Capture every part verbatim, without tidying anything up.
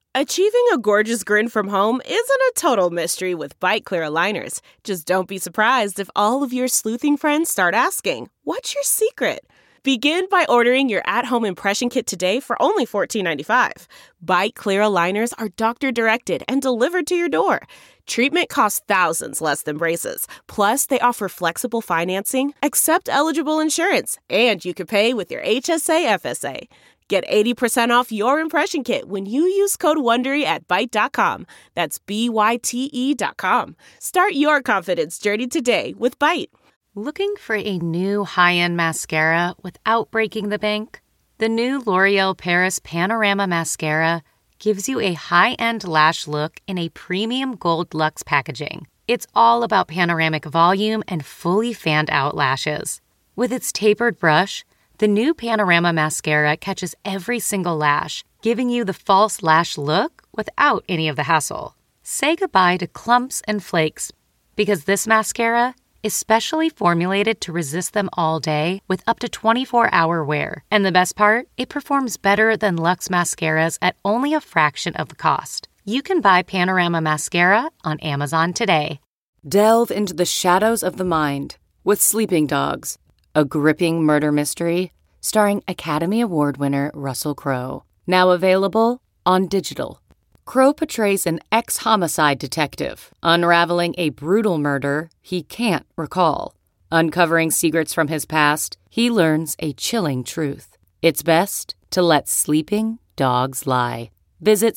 Achieving a gorgeous grin from home isn't a total mystery with Byte Clear aligners. Just don't be surprised if all of your sleuthing friends start asking, "What's your secret?" Begin by ordering your at-home impression kit today for only fourteen ninety-five. Byte Clear aligners are doctor-directed and delivered to your door. Treatment costs thousands less than braces. Plus, they offer flexible financing, accept eligible insurance, and you can pay with your H S A F S A. Get eighty percent off your impression kit when you use code WONDERY at Byte dot com. That's B Y T E dot com. Start your confidence journey today with Byte. Looking for a new high-end mascara without breaking the bank? The new L'Oreal Paris Panorama Mascara gives you a high-end lash look in a premium gold luxe packaging. It's all about panoramic volume and fully fanned-out lashes. With its tapered brush, the new Panorama Mascara catches every single lash, giving you the false lash look without any of the hassle. Say goodbye to clumps and flakes, because this mascara is specially formulated to resist them all day with up to twenty-four hour wear. And the best part? It performs better than Luxe mascaras at only a fraction of the cost. You can buy Panorama Mascara on Amazon today. Delve into the shadows of the mind with Sleeping Dogs, a gripping murder mystery starring Academy Award winner Russell Crowe. Now available on digital. Crowe portrays an ex-homicide detective unraveling a brutal murder he can't recall. Uncovering secrets from his past, he learns a chilling truth. It's best to let sleeping dogs lie. Visit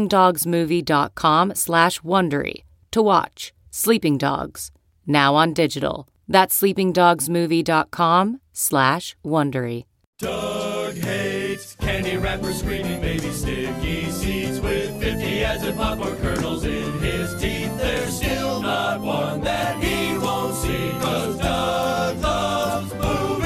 sleepingdogsmovie.com slash Wondery to watch Sleeping Dogs, now on digital. That's sleepingdogsmovie.com slash Wondery. Doug hates candy wrappers, screaming baby sticky seeds with fifty ads and popcorn kernels in his teeth. There's still not one that he won't see, 'cause Doug loves movies.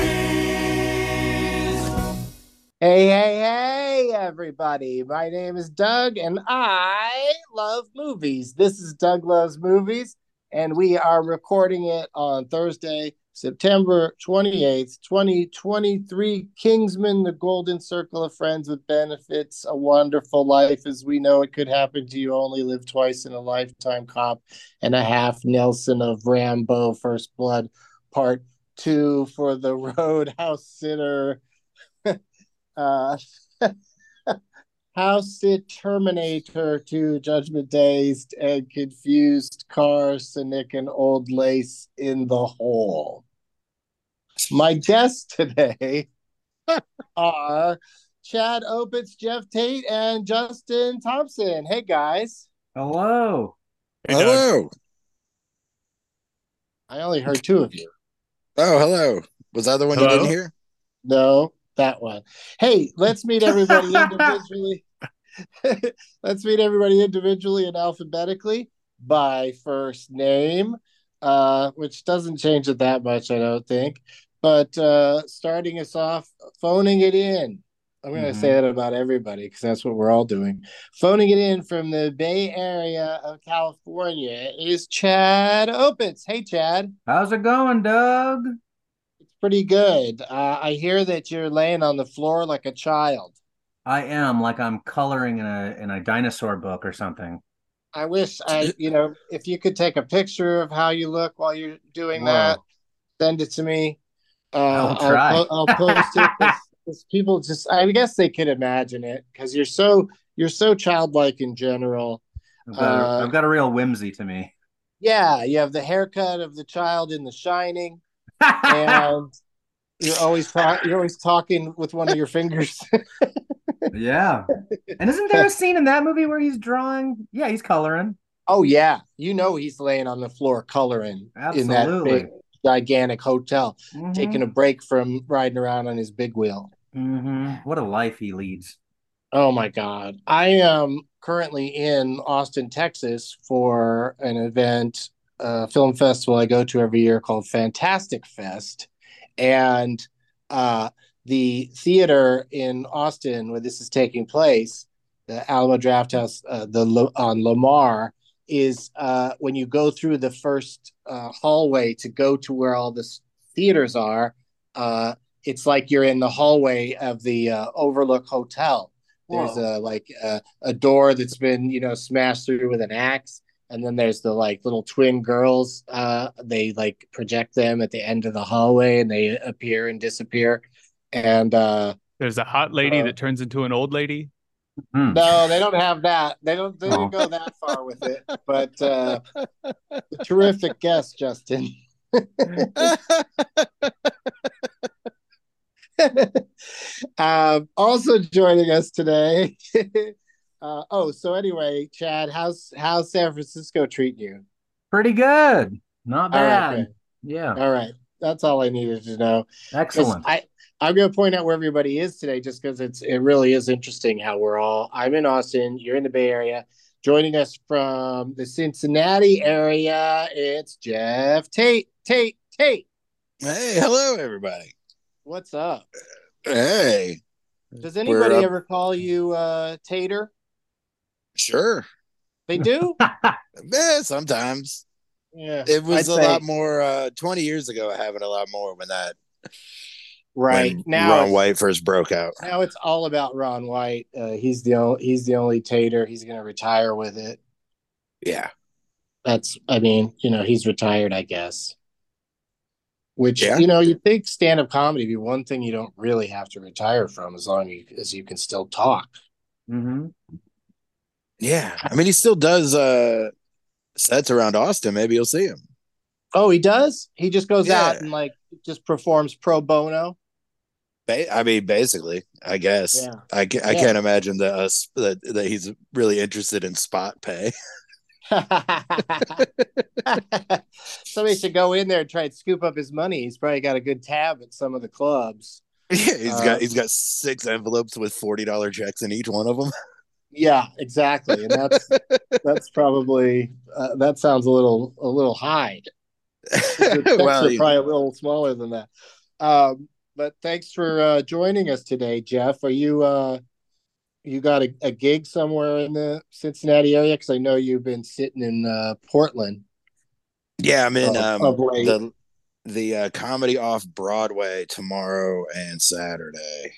Hey, hey, hey, everybody. My name is Doug, and I love movies. This is Doug Loves Movies, and we are recording it on Thursday, September twenty-eighth, twenty twenty-three. Kingsman, The Golden Circle of Friends with Benefits, A Wonderful Life as We Know It Could Happen to You, Only Live Twice in a Lifetime, Cop and a Half, Nelson of Rambo, First Blood, Part two, For the Roadhouse Sitter, uh, House Sit, Terminator two, Judgment Dazed and Confused, Car, Cynic, and Old Lace in the Hole. My guests today are Chad Opitz, Jeff Tate, and Justin Thompson. Hey, guys. Hello. Hey, hello. I only heard two of you. Oh, hello. Was that the one hello? You didn't hear? No, that one. Hey, let's meet everybody individually. Let's meet everybody individually and alphabetically by first name, uh, which doesn't change it that much, I don't think. But uh, starting us off, phoning it in. I'm going to mm-hmm. say that about everybody because that's what we're all doing. Phoning it in from the Bay Area of California is Chad Opitz. Hey, Chad. How's it going, Doug? It's pretty good. Uh, I hear that you're laying on the floor like a child. I am, like I'm coloring in a in a dinosaur book or something. I wish I, you know, if you could take a picture of how you look while you're doing Whoa. that, send it to me. Uh, I'll try. I'll, I'll post it. Because people just, I guess they could imagine it because you're so you're so childlike in general. I've got, a, uh, I've got a real whimsy to me. Yeah, you have the haircut of the child in The Shining, and you're always ta- you're always talking with one of your fingers. Yeah. And isn't there a scene in that movie where he's drawing? Yeah, he's coloring. Oh, yeah. You know he's laying on the floor coloring. Absolutely. In that big, gigantic hotel, mm-hmm. taking a break from riding around on his big wheel. Mm-hmm. What a life he leads. Oh, my God. I am currently in Austin, Texas for an event, a film festival I go to every year called Fantastic Fest. And uh the theater in Austin where this is taking place, the Alamo Drafthouse, uh, the on Lamar, is uh, when you go through the first uh, hallway to go to where all the theaters are. Uh, it's like you're in the hallway of the uh, Overlook Hotel, There's Whoa. a like a, a door that's been, you know, smashed through with an axe. And then there's the like little twin girls. Uh, they like project them at the end of the hallway and they appear and disappear. And uh, There's a hot lady uh, that turns into an old lady. Hmm. no, they don't have that. They don't. They Oh. didn't go that far with it. But uh, terrific guest, Justin. um, also joining us today. uh, oh, so anyway, Chad, how's how's San Francisco treating you? Pretty good. Not All right, bad. good. Yeah. All right, that's all I needed to know. 'Cause Excellent. I I'm going to point out where everybody is today, just because it's it really is interesting how we're all. I'm in Austin. You're in the Bay Area. Joining us from the Cincinnati area, it's Jeff Tate. Tate. Tate. Hey, hello, everybody. What's up? Hey, Does anybody up- ever call you uh, Tater? sure. They do. Eh, sometimes. Yeah, It was I'd a say- lot more uh, twenty years ago. I have it a lot more when that right when now. Ron it's, White first broke out. now it's all about Ron White. Uh, he's the only, he's the only Tater. He's going to retire with it. Yeah, That's, I mean, you know, he's retired, I guess. Which, Yeah. you know, you think stand-up comedy be one thing you don't really have to retire from, as long as you can still talk. Mm-hmm. yeah. I mean, he still does uh, sets around Austin. Maybe you'll see him. Oh, he does? He just goes Yeah. out and like just performs pro bono. Ba- I mean, basically, I guess. Yeah. I, ca- I Yeah. can't imagine that us that that he's really interested in spot pay. Somebody should go in there and try and scoop up his money. He's probably got a good tab at some of the clubs. Yeah, he's Uh, got he's got six envelopes with forty dollar checks in each one of them. Yeah, exactly. And that's that's probably uh, that sounds a little a little high. The checks well, are he- probably a little smaller than that. Um, but thanks for uh, joining us today, Jeff. Are you uh, you got a, a gig somewhere in the Cincinnati area? Because I know you've been sitting in uh, Portland. yeah, I'm in Of- um, of late. the the uh, comedy off Broadway tomorrow and Saturday.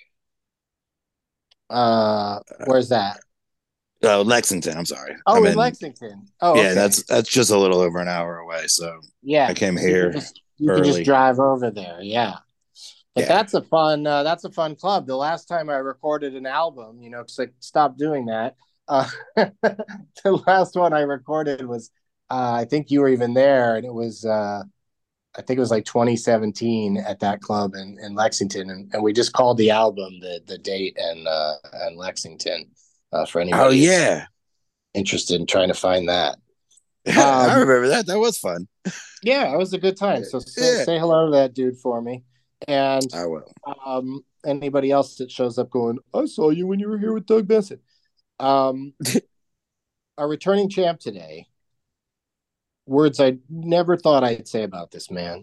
Uh, where's that? Oh, Lexington. I'm sorry. Oh, I'm in Lexington. Oh, yeah, okay. that's that's just a little over an hour away. So yeah. I came So you here can just, you can early. just drive over there. Yeah. But Yeah. that's a fun. Uh, that's a fun club. The last time I recorded an album, you know, because I stopped doing that. Uh, the last one I recorded was, uh, I think you were even there, and it was, uh, I think it was like twenty seventeen at that club in, in Lexington, and, and we just called the album the the date and uh, and Lexington uh, for anybody Oh yeah, interested in trying to find that. I Um, remember that. That was fun. Yeah, it was a good time. So say, Yeah. say hello to that dude for me. And I will. um, anybody else that shows up going, I saw you when you were here with Doug Benson. Um, our returning champ today. Words I never thought I'd say about this man.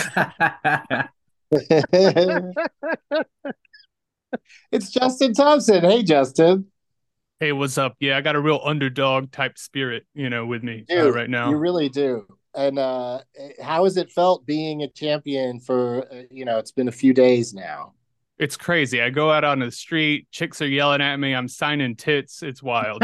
It's Justin Thompson. Hey, Justin. Hey, what's up? Yeah, I got a real underdog type spirit, you know, with me uh, Dude, right now. You really do. And uh, how has it felt being a champion for, uh, you know, it's been a few days now? It's crazy. I go out on the street, chicks are yelling at me. I'm signing tits. It's wild.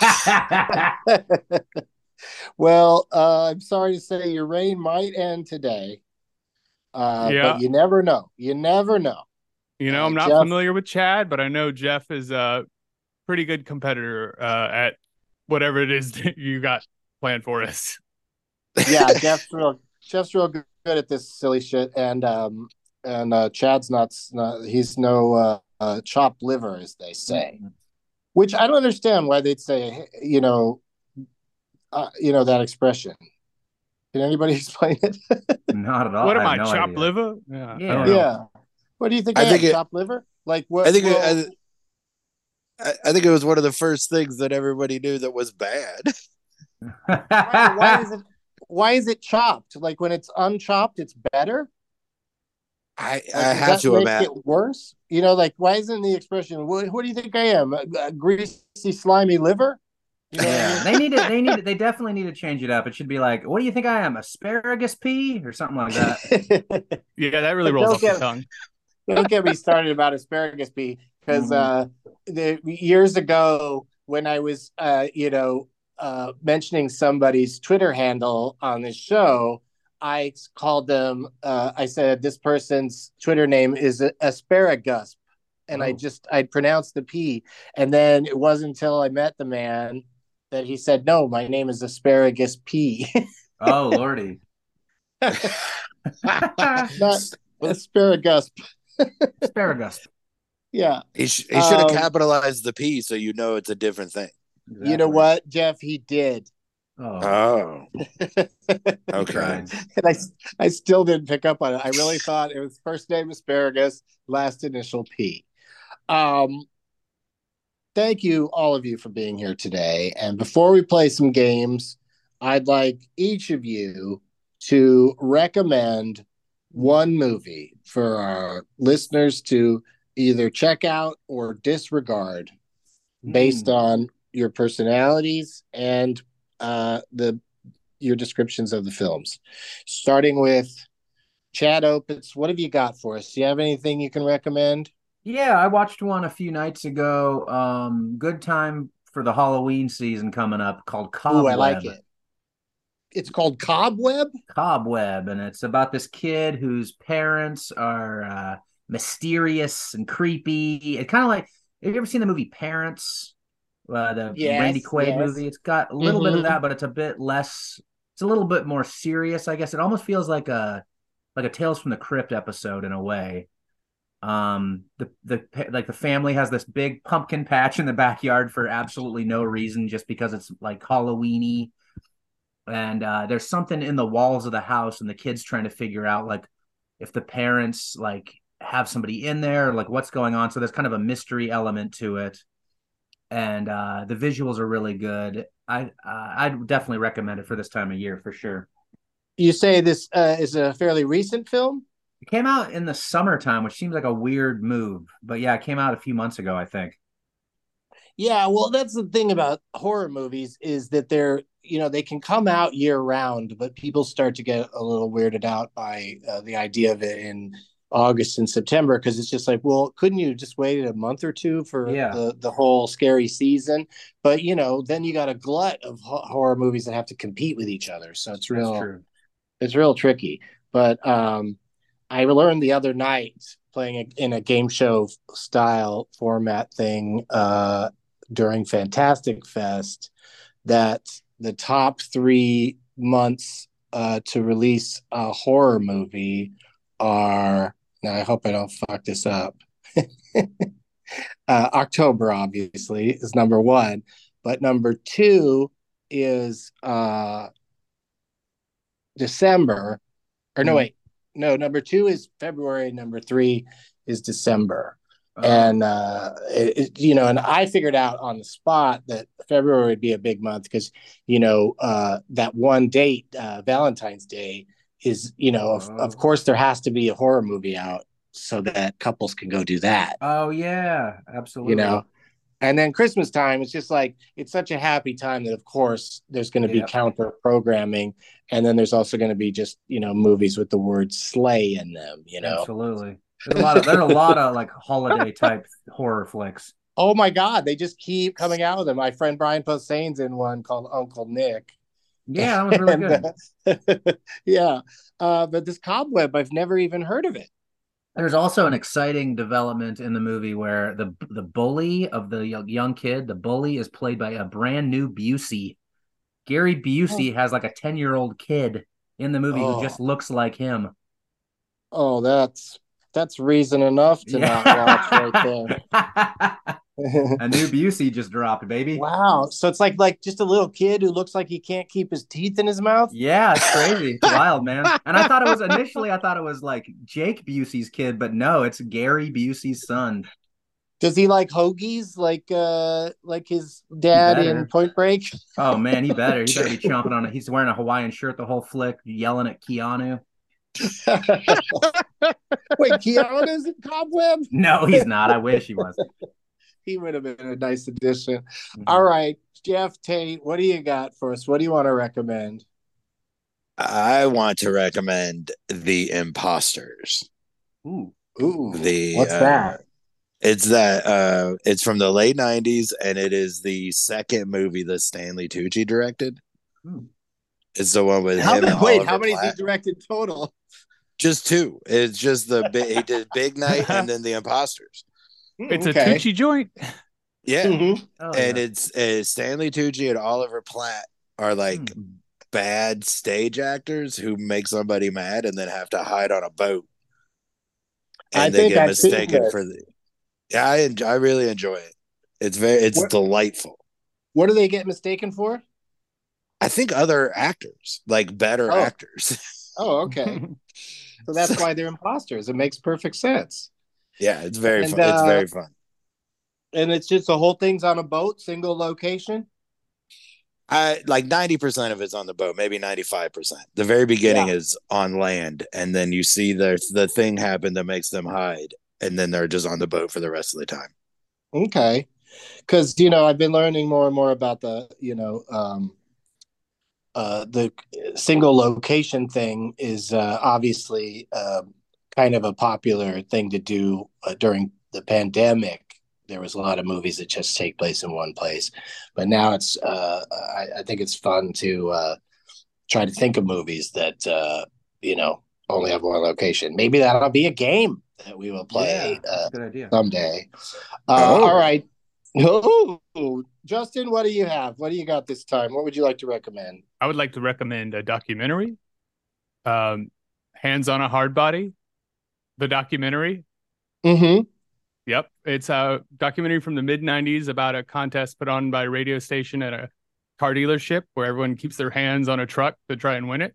Well, uh, I'm sorry to say your reign might end today. Uh, Yeah. But you never know. You never know. You know, Uh, I'm not Jeff- familiar with Chad, but I know Jeff is a pretty good competitor uh, at whatever it is that you got planned for us. Yeah, Jeff's real. Jeff's real good at this silly shit, and um, and uh, Chad's not. not he's no uh, uh, chopped liver, as they say. Which I don't understand why they'd say. You know, uh, you know that expression. Can anybody explain it? Not at all. What am I I, have no chopped idea. liver? Yeah, I Yeah. don't know. Yeah. What do you think? I I, think am, it- chopped liver. Like what? I think it, well, I, I- I think it was one of the first things that everybody knew that was bad. why, why is it? Why is it chopped? Like when it's unchopped, it's better. I Like, I does have that to make imagine. it worse. You know, like why isn't the expression? What, what do you think I am? A, a greasy, slimy liver? You know what I Yeah, mean? they need it. They need it. They definitely need to change it up. It should be like, "What do you think I am? Asparagus pea or something like that." Yeah, that really But rolls don't off the get- tongue. Don't get me started about asparagus pea. because uh, the, years ago when I was, uh, you know, uh, mentioning somebody's Twitter handle on this show, I called them. Uh, I said this person's Twitter name is Asparagus, and oh. I just I pronounced the P, and then it wasn't until I met the man that he said, "No, my name is Asparagus P." Oh lordy, not asparagus. Asparagus. Yeah, he, sh- he should have um, capitalized the P so you know it's a different thing. Exactly. You know what, Jeff? He did. Oh, oh. Okay. And I, I still didn't pick up on it. I really thought it was first name Asparagus, last initial P. Um, thank you, all of you, for being here today. And before we play some games, I'd like each of you to recommend one movie for our listeners to either check out or disregard mm. based on your personalities and uh, the your descriptions of the films. Starting with Chad Opitz, what have you got for us? Do you have anything you can recommend? Yeah, I watched one a few nights ago. Um, good time for the Halloween season coming up, called Cobweb. Ooh, I like it. It's called Cobweb? Cobweb, and it's about this kid whose parents are uh, mysterious and creepy. It kind of like, have you ever seen the movie Parents? Uh, the yes, Randy Quaid yes. movie. It's got a little mm-hmm. bit of that, but it's a bit less. It's a little bit more serious, I guess. It almost feels like a like a Tales from the Crypt episode in a way. Um, the the like the family has this big pumpkin patch in the backyard for absolutely no reason, just because it's like Halloweeny. And uh, there's something in the walls of the house, and the kids trying to figure out like if the parents like have somebody in there, like what's going on. So there's kind of a mystery element to it. And uh, the visuals are really good. I uh, I'd definitely recommend it for this time of year for sure. You say this uh, is a fairly recent film? It came out in the summertime, which seems like a weird move, but yeah, it came out a few months ago, I think. Yeah, well, that's the thing about horror movies is that they're, you know, they can come out year round, but people start to get a little weirded out by uh, the idea of it in August and September, because it's just like, well, couldn't you just wait a month or two for yeah. the, the whole scary season? But, you know, then you got a glut of ho- horror movies that have to compete with each other. So it's real, That's true. It's real tricky. But um, I learned the other night playing a, in a game show style format thing uh, during Fantastic Fest that the top three months uh, to release a horror movie are, now I hope I don't fuck this up. uh, October, obviously, is number one. But number two is uh, December. Or no, mm. wait. No, number two is February. Number three is December. Oh. And, uh, it, it, you know, and I figured out on the spot that February would be a big month because, you know, uh, that one date, uh, Valentine's Day, is, you know, of, of course there has to be a horror movie out so that couples can go do that. Oh yeah, absolutely. You know, and then Christmas time, it's just like, it's such a happy time that of course there's going to yep. be counter programming. And then there's also going to be just, you know, movies with the word slay in them, you know? Absolutely. There's a lot of, there's a lot of like holiday type horror flicks. Oh my God. They just keep coming out with them. My friend Brian Posehn's in one called Uncle Nick. Yeah, that was really and, good. Uh, yeah. Uh, but this Cobweb, I've never even heard of it. There's also an exciting development in the movie where the the bully of the young kid, the bully is played by a brand new Busey. Gary Busey oh. has like a ten-year-old kid in the movie oh. who just looks like him. Oh, that's that's reason enough to yeah. not watch right there. A new Busey just dropped, baby. Wow. So it's like like just a little kid who looks like he can't keep his teeth in his mouth? Yeah, it's crazy. It's wild, man. And I thought it was initially, I thought it was like Jake Busey's kid, but no, it's Gary Busey's son. Does he like hoagies like uh like his dad in Point Break? Oh man, he better. He better be chomping on it. He's wearing a Hawaiian shirt the whole flick, yelling at Keanu. Wait, Keanu's in Cobweb? No, he's not. I wish he was. He would have been a nice addition. Mm-hmm. All right, Jeff Tate, what do you got for us? What do you want to recommend? I want to recommend The Imposters. Ooh, ooh. The what's uh, that? It's that uh it's from the late nineties, and it is the second movie that Stanley Tucci directed. Hmm. It's the one with How him many, and wait, Oliver how many has he Platt. directed total? Just two. It's just the big he did Big Night and then The Imposters. It's Okay. a Tucci joint. Yeah. Mhm. Oh, And yeah. it's uh, Stanley Tucci and Oliver Platt are like Hmm. bad stage actors who make somebody mad and then have to hide on a boat. And I they think get I've seen mistaken this. for the Yeah, I enjoy, I really enjoy it. It's very it's What- delightful. What do they get mistaken for? I think other actors, like better Oh. actors. Oh, okay. So that's why they're imposters. It makes perfect sense. Yeah, it's very And, fun. It's uh, very fun. And it's just the whole thing's on a boat, single location. I like ninety percent of it's on the boat, maybe ninety-five percent. The very beginning Yeah. is on land, and then you see the the thing happen that makes them hide, and then they're just on the boat for the rest of the time. Okay. Because, you know, I've been learning more and more about the, you know, um, uh, the single location thing is uh, obviously uh, kind of a popular thing to do uh, during the pandemic. There was a lot of movies that just take place in one place, but now it's uh, I, I think it's fun to uh, try to think of movies that uh, you know only have one location. Maybe that'll be a game that we will play Yeah, uh, that's a good idea. someday. Uh, Oh. All right. Oh, Justin, what do you have? What do you got this time? What would you like to recommend? I would like to recommend a documentary, um, Hands on a Hard Body, the documentary. Mm-hmm. Yep. It's a documentary from the mid nineties about a contest put on by a radio station at a car dealership where everyone keeps their hands on a truck to try and win it.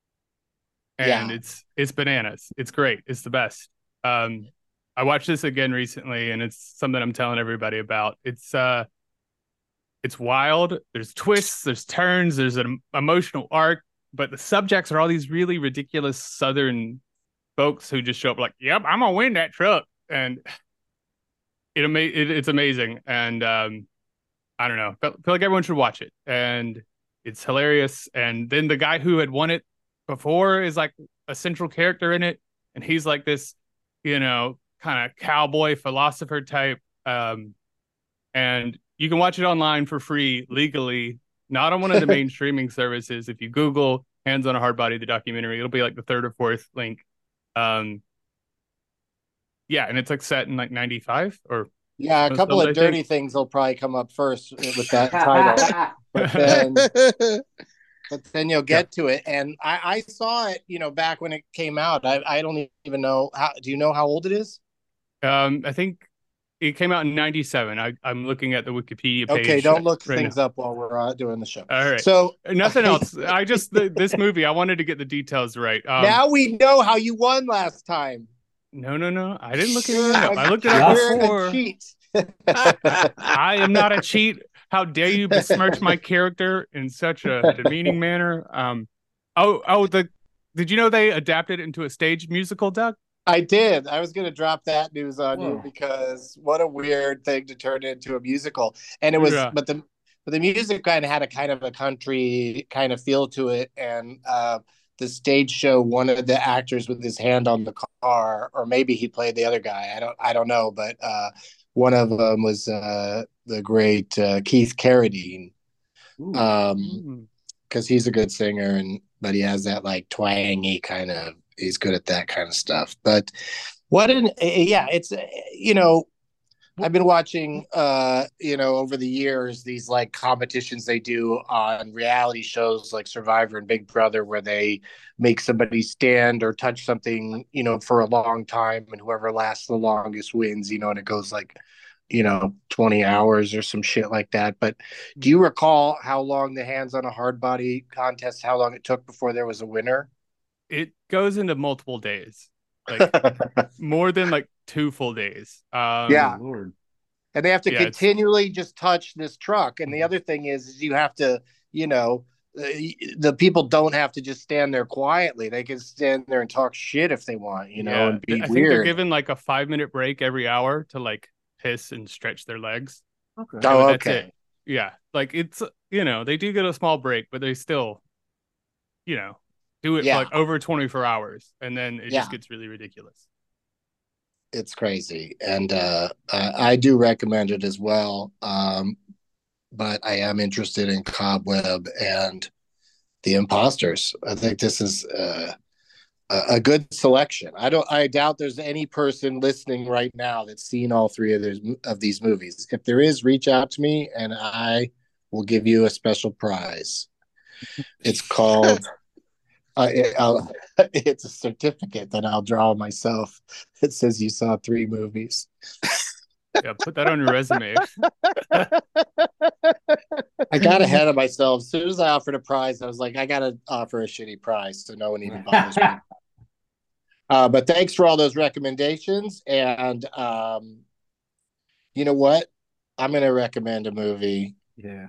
And Yeah. it's it's bananas. It's great. It's the best. Um, I watched this again recently, and it's something I'm telling everybody about. It's uh, it's wild. There's twists, there's turns, there's an emotional arc, but the subjects are all these really ridiculous Southern folks who just show up like, "Yep, I'm gonna win that truck," and it, ama- it it's amazing. And um, I don't know, feel, feel like everyone should watch it, and it's hilarious. And then the guy who had won it before is like a central character in it, and he's like this, you know, kind of cowboy philosopher type. Um, and you can watch it online for free legally, not on one of the main streaming services. If you Google "Hands on a Hard Body," the documentary, it'll be like the third or fourth link. Um, yeah, and it's like set in like ninety-five or Yeah, a most couple of it, of I dirty think. things will probably come up first with that title, but then but then you'll get to it. And I, I saw it, you know, back when it came out. I, I don't even know how. Do you know how old it is? Um, I think it came out in ninety-seven. I, I'm looking at the Wikipedia page. Okay, don't look right things now. up while we're uh, doing the show. All right. So Nothing else. I just the, this movie. I wanted to get the details right. Um, now we know how you won last time. no, no, no. I didn't look You're anything up. a- I looked it up you're before. a cheat. I am not a cheat. How dare you besmirch my character in such a demeaning manner? Um, oh, oh, the did you know they adapted it into a stage musical, Doug? I did. I was going to drop that news on you Whoa. because what a weird thing to turn into a musical. And it was, Yeah. but the but the music kind of had a kind of a country kind of feel to it. And uh, the stage show, one of the actors with his hand on the car, or maybe he played the other guy. I don't, I don't know. But uh, one of them was uh, the great uh, Keith Carradine, Ooh. um, Mm. because he's a good singer, and but he has that like twangy kind of. He's good at that kind of stuff. But what an yeah, it's you know, I've been watching uh, you know, over the years these like competitions they do on reality shows like Survivor and Big Brother where they make somebody stand or touch something, you know, for a long time and whoever lasts the longest wins, you know, and it goes like, you know, twenty hours or some shit like that. But do you recall how long the Hands on a Hard Body contest, how long it took before there was a winner? It goes into multiple days, like more than like two full days. Um, Yeah. Oh, Lord. And they have to Yeah, it's- continually just touch this truck. And the other thing is, is you have to, you know, uh, the people don't have to just stand there quietly. They can stand there and talk shit if they want, you know, yeah. and be I think they're weird. given like a five minute break every hour to like piss and stretch their legs. Okay. Oh, but that's okay. it. Yeah, like it's you know they do get a small break, but they still, you know, do it Yeah. for like over twenty-four hours, and then it Yeah. just gets really ridiculous. it's crazy, and uh, I, I do recommend it as well. Um, but I am interested in Cobweb and The Imposters. I think this is uh, a, a good selection. I don't. I doubt there's any person listening right now that's seen all three of these of these movies. If there is, reach out to me, and I will give you a special prize. It's called. Uh, it, I'll, it's a certificate that I'll draw myself. It says you saw three movies. Yeah, put that on your resume. I got ahead of myself. As soon as I offered a prize, I was like, I got to offer a shitty prize so no one even bothers me. Uh, but thanks for all those recommendations. And um, you know what? I'm going to recommend a movie. Yeah.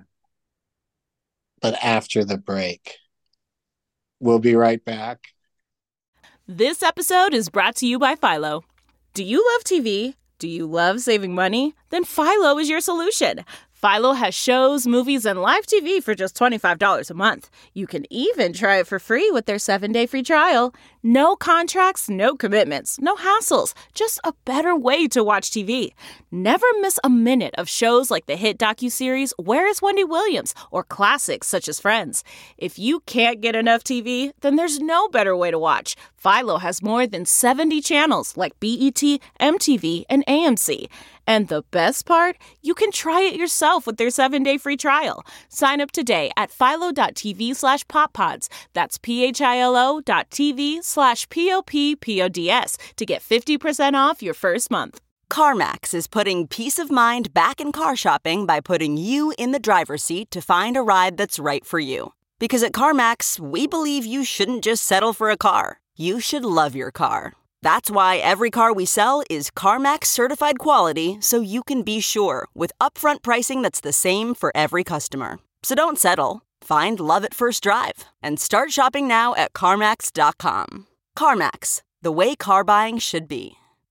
But after the break. We'll be right back. This episode is brought to you by Philo. Do you love T V? Do you love saving money? Then Philo is your solution. Philo has shows, movies, and live T V for just twenty-five dollars a month. You can even try it for free with their seven-day free trial. No contracts, no commitments, no hassles. Just a better way to watch T V. Never miss a minute of shows like the hit docuseries Where is Wendy Williams? Or classics such as Friends. If you can't get enough T V, then there's no better way to watch. Philo has more than seventy channels like B E T, M T V, and A M C. And the best part? You can try it yourself with their seven-day free trial. Sign up today at philo.tv slash poppods. That's P-H-I-L-O dot TV slash P-O-P-P-O-D-S to get fifty percent off your first month. CarMax is putting peace of mind back in car shopping by putting you in the driver's seat to find a ride that's right for you. Because at CarMax, we believe you shouldn't just settle for a car. You should love your car. That's why every car we sell is CarMax certified quality, so you can be sure with upfront pricing that's the same for every customer. So don't settle. Find love at first drive and start shopping now at CarMax dot com. CarMax, the way car buying should be.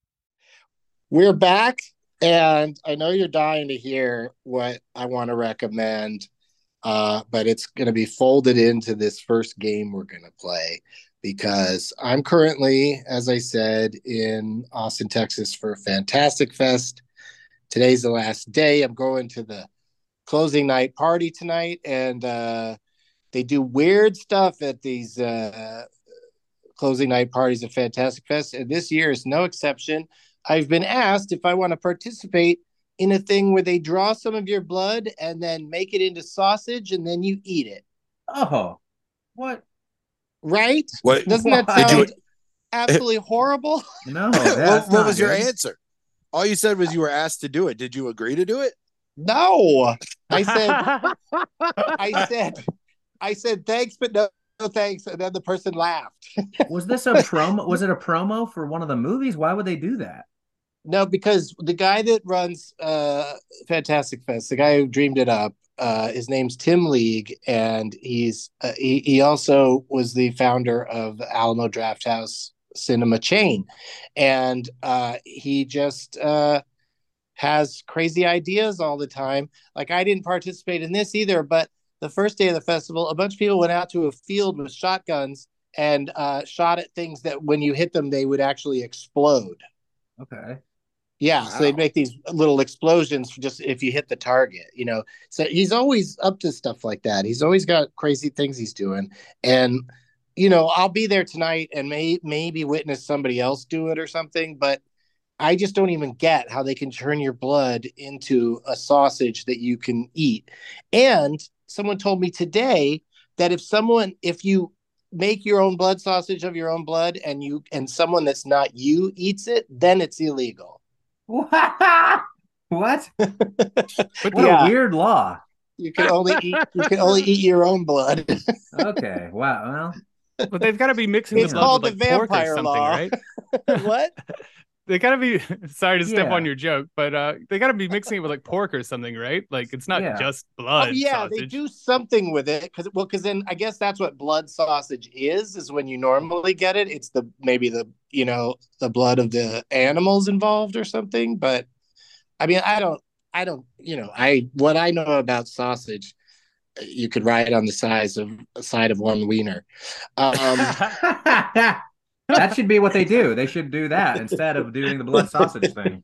We're back, and I know you're dying to hear what I want to recommend, uh, but it's going to be folded into this first game we're going to play. Because I'm currently, as I said, in Austin, Texas for Fantastic Fest. Today's the last day. I'm going to the closing night party tonight, and uh, they do weird stuff at these uh, closing night parties at Fantastic Fest, and this year is no exception. I've been asked if I want to participate in a thing where they draw some of your blood and then make it into sausage, and then you eat it. Oh, what? Right? What? Doesn't that Did sound you- absolutely horrible? No. what what was your good. answer? All you said was you were asked to do it. Did you agree to do it? No. I said, I said, I said, thanks, but no, no thanks. And then the person laughed. Was this a promo? Was it a promo for one of the movies? Why would they do that? No, because the guy that runs uh, Fantastic Fest, the guy who dreamed it up, uh, his name's Tim League, and he's uh, he, he also was the founder of the Alamo Drafthouse Cinema chain, and uh, he just uh, has crazy ideas all the time. Like, I didn't participate in this either, but the first day of the festival, a bunch of people went out to a field with shotguns and uh, shot at things that when you hit them, they would actually explode. Okay. Yeah, Wow. so they'd make these little explosions just if you hit the target, you know. So he's always up to stuff like that. He's always got crazy things he's doing. And, you know, I'll be there tonight and may maybe witness somebody else do it or something, but I just don't even get how they can turn your blood into a sausage that you can eat. And someone told me today that if someone, if you make your own blood sausage of your own blood and you and someone that's not you eats it, then it's illegal. What? What Yeah. a weird law. You can only eat you can only eat your own blood. Okay. Wow. Well, But they've got to be mixing It's the blood called with the like pork or vampire something, law. right? What? They gotta be sorry to step Yeah. on your joke, but uh they gotta be mixing it with like pork or something, right? Like it's not Yeah. just blood. Oh yeah, sausage. they do something with it because well, because then I guess that's what blood sausage is. Is when you normally get it. It's the maybe the you know the blood of the animals involved or something. But I mean, I don't, I don't, you know, I what I know about sausage, you could write on the size of side of one wiener. Um, That should be what they do. They should do that instead of doing the blood sausage thing.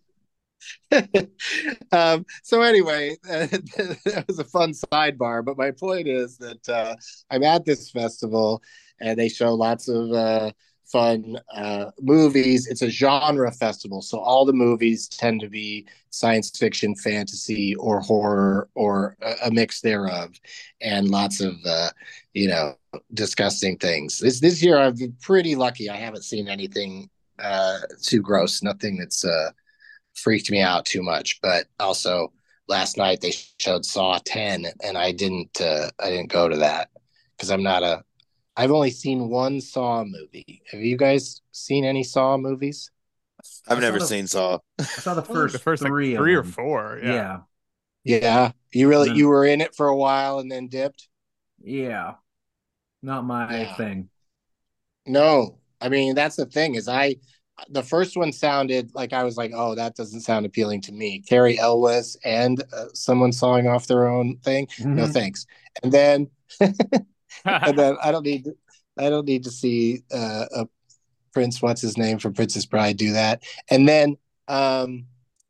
um, so anyway, uh, that was a fun sidebar. But my point is that uh, I'm at this festival, and they show lots of uh, fun uh, movies. It's a genre festival, so all the movies tend to be science fiction, fantasy, or horror, or a, a mix thereof, and lots of uh, you know disgusting things. This this year I've been pretty lucky. I haven't seen anything uh, too gross. Nothing that's uh, freaked me out too much. But also last night they showed Saw ten, and I didn't uh, I didn't go to that because I'm not a I've only seen one Saw movie. Have you guys seen any Saw movies? I've never the, seen Saw. I saw the first, the first three, like, three or four. Yeah. yeah, yeah. You really then, you were in it for a while and then dipped. Yeah, not my yeah. thing. No, I mean that's the thing is I the first one sounded like I was like, oh, that doesn't sound appealing to me. Carrie Elwes and uh, someone sawing off their own thing. Mm-hmm. No thanks. And then. and then I don't need I don't need to see uh, a Prince, what's his name from Princess Bride, do that. And then um,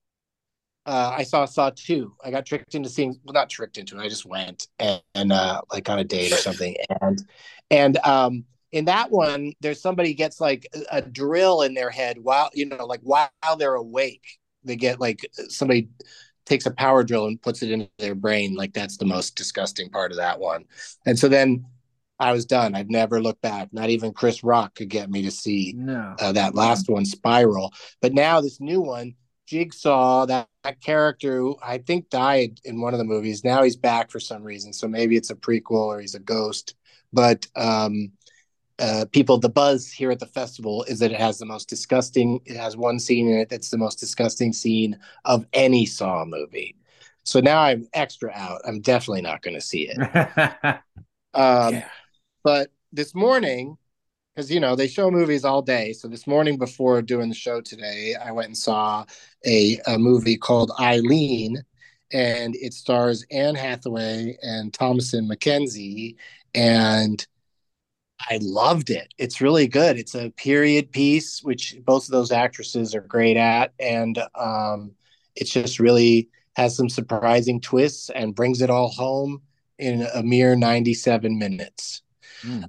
uh, I saw Saw two. I got tricked into seeing, well, not tricked into it. I just went and, and uh, like on a date or something. And and um, in that one, there's somebody gets like a, a drill in their head while you know, like while they're awake. They get like somebody takes a power drill and puts it into their brain. Like that's the most disgusting part of that one. And so then I was done. I've never looked back. Not even Chris Rock could get me to see no. uh, that last one, Spiral. But now this new one, Jigsaw, that, that character who I think died in one of the movies. Now he's back for some reason. So maybe it's a prequel or he's a ghost. But um, uh, people, the buzz here at the festival is that it has the most disgusting, it has one scene in it that's the most disgusting scene of any Saw movie. So now I'm extra out. I'm definitely not going to see it. um, yeah. But this morning, because, you know, they show movies all day. So this morning before doing the show today, I went and saw a, a movie called Eileen, and it stars Anne Hathaway and Thomasin McKenzie. And I loved it. It's really good. It's a period piece, which both of those actresses are great at. And um, it's just really has some surprising twists and brings it all home in a mere ninety-seven minutes. Mm.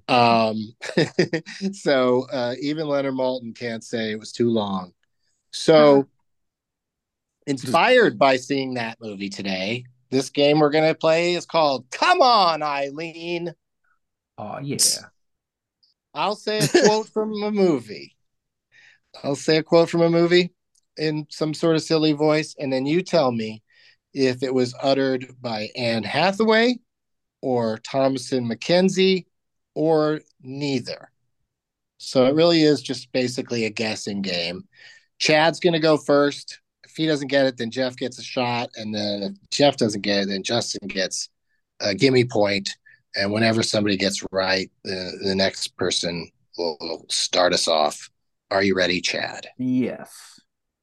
Um, so uh, even Leonard Maltin can't say it was too long. So inspired by seeing that movie today, this game we're going to play is called Come On, Eileen. Oh, yeah. I'll say a quote from a movie. I'll say a quote from a movie in some sort of silly voice, and then you tell me if it was uttered by Anne Hathaway or Thomasin McKenzie or neither. So it really is just basically a guessing game. Chad's going to go first. If he doesn't get it, then Jeff gets a shot. And then if Jeff doesn't get it, then Justin gets a gimme point. And whenever somebody gets right, the, the next person will, will start us off. Are you ready, Chad? Yes.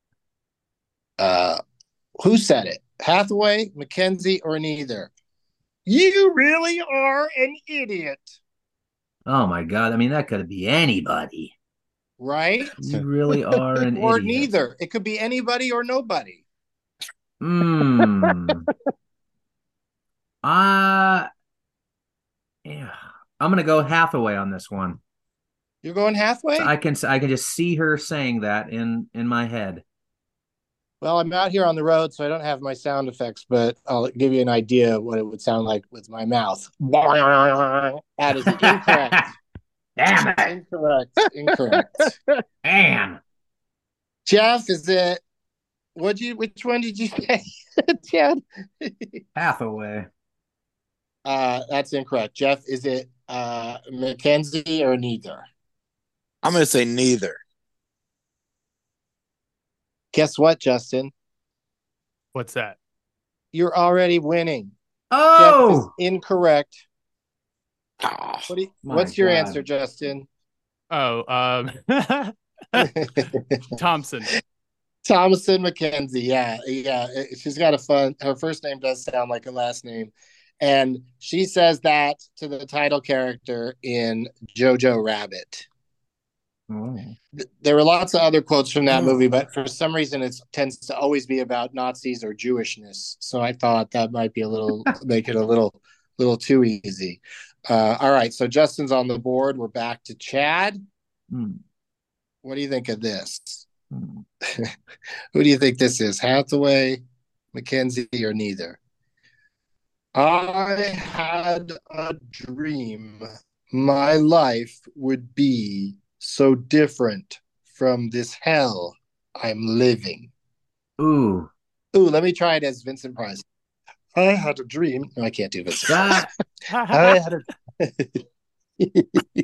Uh, who said it? Hathaway, McKenzie, or neither? You really are an idiot. Oh my God. I mean, that could be anybody. Right? You really are an or idiot. Or neither. It could be anybody or nobody. Hmm. uh, yeah. I'm going to go Hathaway on this one. You're going Hathaway? So I can I can just see her saying that in, in my head. Well, I'm out here on the road, so I don't have my sound effects, but I'll give you an idea of what it would sound like with my mouth. That is incorrect. Damn it. Incorrect. Incorrect. Damn. Jeff, is it what you which one did you say? Chad? Hathaway. Uh that's incorrect. Jeff, is it uh McKenzie or neither? I'm gonna say neither. Guess what, Justin? What's that? You're already winning. Oh, Jeff is incorrect. What do you, what's your God. answer, Justin? Oh, um, Thompson. Thomasin McKenzie. Yeah, yeah. She's got a fun. Her first name does sound like a last name, and she says that to the title character in Jojo Rabbit. Oh. There were lots of other quotes from that movie, but for some reason it tends to always be about Nazis or Jewishness. So I thought that might be a little make it a little little too easy. Uh, all right, so Justin's on the board. We're back to Chad. Hmm. What do you think of this? Hmm. Who do you think this is? Hathaway, Mackenzie, or neither? I had a dream my life would be so different from this hell I'm living. Ooh. Ooh, let me try it as Vincent Price. I had a dream. No, I can't do Vincent Ah. Price. I had a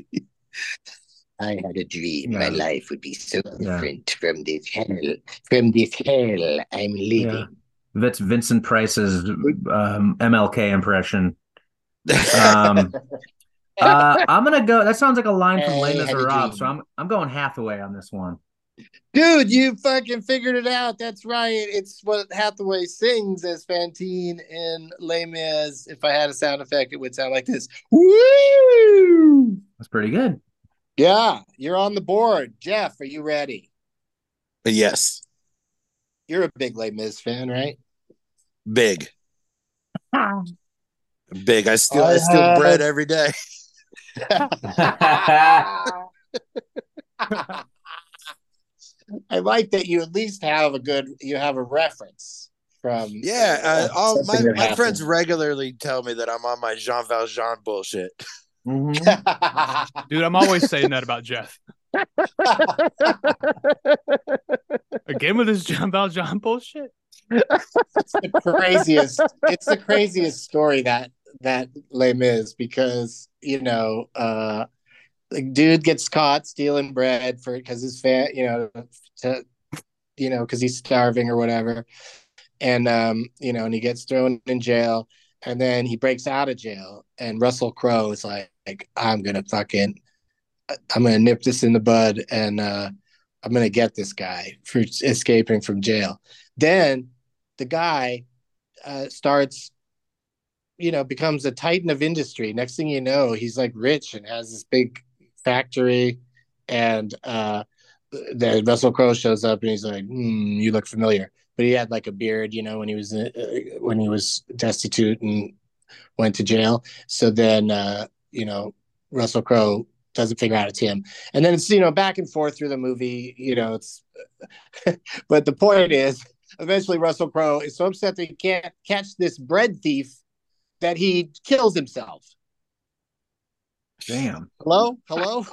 I had a dream Yeah. my life would be so Yeah. different from this hell, from this hell I'm living. Yeah. That's Vincent Price's um, M L K impression. Um, uh, I'm gonna go. That sounds like a line from Les I had a Miserables, so dream. I'm I'm going Hathaway on this one. Dude, you fucking figured it out. That's right. It's what Hathaway sings as Fantine in Les Mis. If I had a sound effect, it would sound like this. Woo! That's pretty good. Yeah, you're on the board. Jeff, are you ready? Yes, You're a big Les Mis fan, right? big, big. I still I, I steal had- bread every day. I like that you at least have a good, you have a reference from. Yeah, uh, all my, something that my happened. friends regularly tell me that I'm on my Jean Valjean bullshit. Mhm. Dude, I'm always saying that about Jeff. Again with this John Valjean bullshit. It's the craziest. It's the craziest story that that Les Mis, because you know, uh, the dude gets caught stealing bread for because his fat, you know, to, you know, because he's starving or whatever, and um, you know, and he gets thrown in jail, and then he breaks out of jail, and Russell Crowe is like, like I'm gonna fucking, I'm gonna nip this in the bud, and uh, I'm gonna get this guy for escaping from jail. Then the guy uh, starts, you know, becomes a titan of industry. Next thing you know, he's like rich and has this big factory. And uh, then Russell Crowe shows up and he's like, hmm, "You look familiar." But he had like a beard, you know, when he was uh, when he was destitute and went to jail. So then, uh, you know, Russell Crowe doesn't figure out it's him. And then it's, you know, back and forth through the movie, you know, it's, but the point is, eventually Russell Crowe is so upset that he can't catch this bread thief that he kills himself. Damn. Hello? Hello?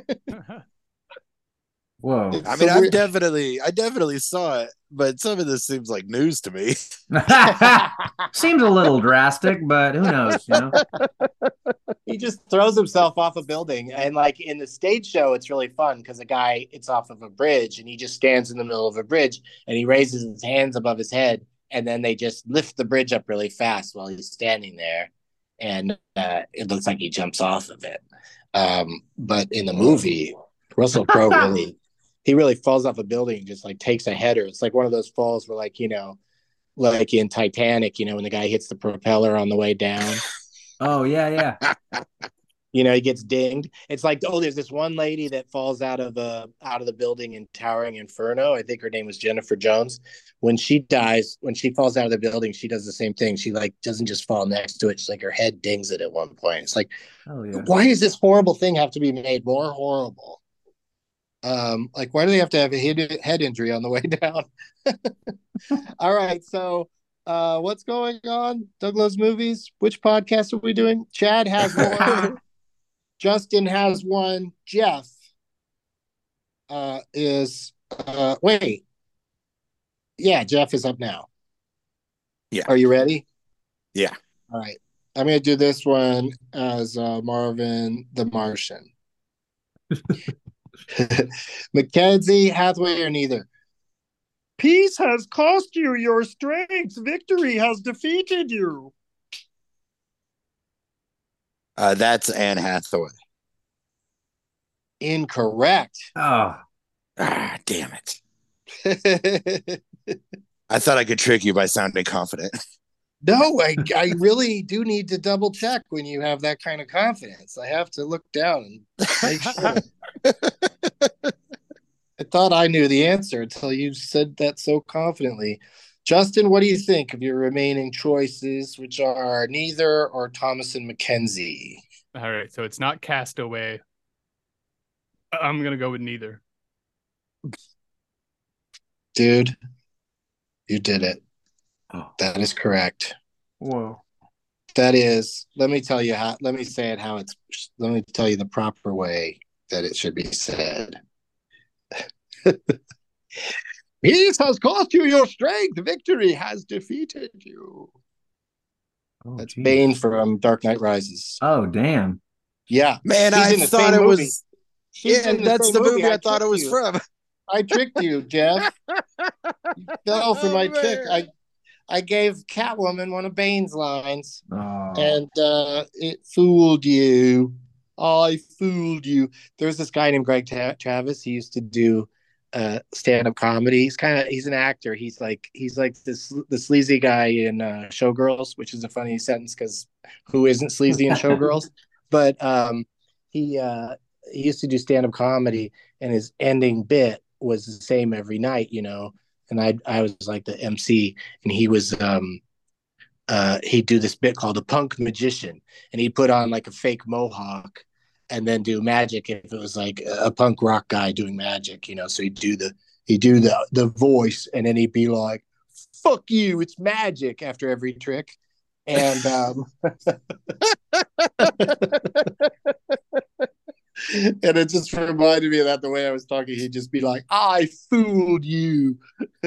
Whoa. It's I so mean, I weird. definitely, I definitely saw it, but some of this seems like news to me. Seems a little drastic, but who knows, you know? He just throws himself off a building. And like in the stage show, it's really fun because the guy, it's off of a bridge and he just stands in the middle of a bridge and he raises his hands above his head. And then they just lift the bridge up really fast while he's standing there. And uh, it looks like he jumps off of it. Um, but in the movie, Russell Crowe really, he really falls off a building, just like takes a header. It's like one of those falls where, like, you know, like in Titanic, you know, when the guy hits the propeller on the way down. Oh, yeah, yeah. You know, he gets dinged. It's like, oh, there's this one lady that falls out of uh, out of the building in Towering Inferno. I think her name was Jennifer Jones. When she dies, when she falls out of the building, she does the same thing. She like doesn't just fall next to it. She's like, her head dings it at one point. It's like, Oh, yeah. why does this horrible thing have to be made more horrible? Um, like, why do they have to have a head, head injury on the way down? All right, so uh, what's going on? Doug Loves Movies. Which podcast are we doing? Chad has one. Justin has one. Jeff uh, is uh, wait. Yeah, Jeff is up now. Yeah. Are you ready? Yeah. All right. I'm going to do this one as uh, Marvin the Martian. Mackenzie, Hathaway, or neither? Peace has cost you your strength. Victory has defeated you. Uh, that's Anne Hathaway. Incorrect. Oh, Ah, damn it. I thought I could trick you by sounding confident. No, I, I really do need to double check when you have that kind of confidence. I have to look down and make sure. I thought I knew the answer until you said that so confidently. Justin, what do you think of your remaining choices, which are Neither or Thomas and Mackenzie? All right, so it's not Castaway. I'm gonna go with Neither. Dude, you did it. Oh. That is correct. Whoa. That is, let me tell you how, let me say it how it's, let me tell you the proper way that it should be said. Peace has cost you your strength. Victory has defeated you. Oh, That's geez. Bane from Dark Knight Rises. Oh, damn. Yeah. Man, She's I in the thought same it movie. was. She's Yeah, in the that's same the movie, I, I thought it tricked was you. from. I tricked you, Jeff. You fell for my Oh, trick. man. I I gave Catwoman one of Bane's lines, Oh. and uh, it fooled you. I fooled you. There's this guy named Greg Ta- Travis. He used to do uh, stand-up comedy. He's kind of he's an actor. He's like he's like this the sleazy guy in uh, Showgirls, which is a funny sentence because who isn't sleazy in Showgirls? But um, he uh, he used to do stand-up comedy, and his ending bit was the same every night, you know. And I I was like the M C, and he was um uh he'd do this bit called a punk magician, and he'd put on like a fake mohawk and then do magic if it was like a punk rock guy doing magic, you know. So he'd do the he'd do the the voice, and then he'd be like, "Fuck you, it's magic" after every trick. And um and it just reminded me of that the way I was talking. He'd just be like, "I fooled you."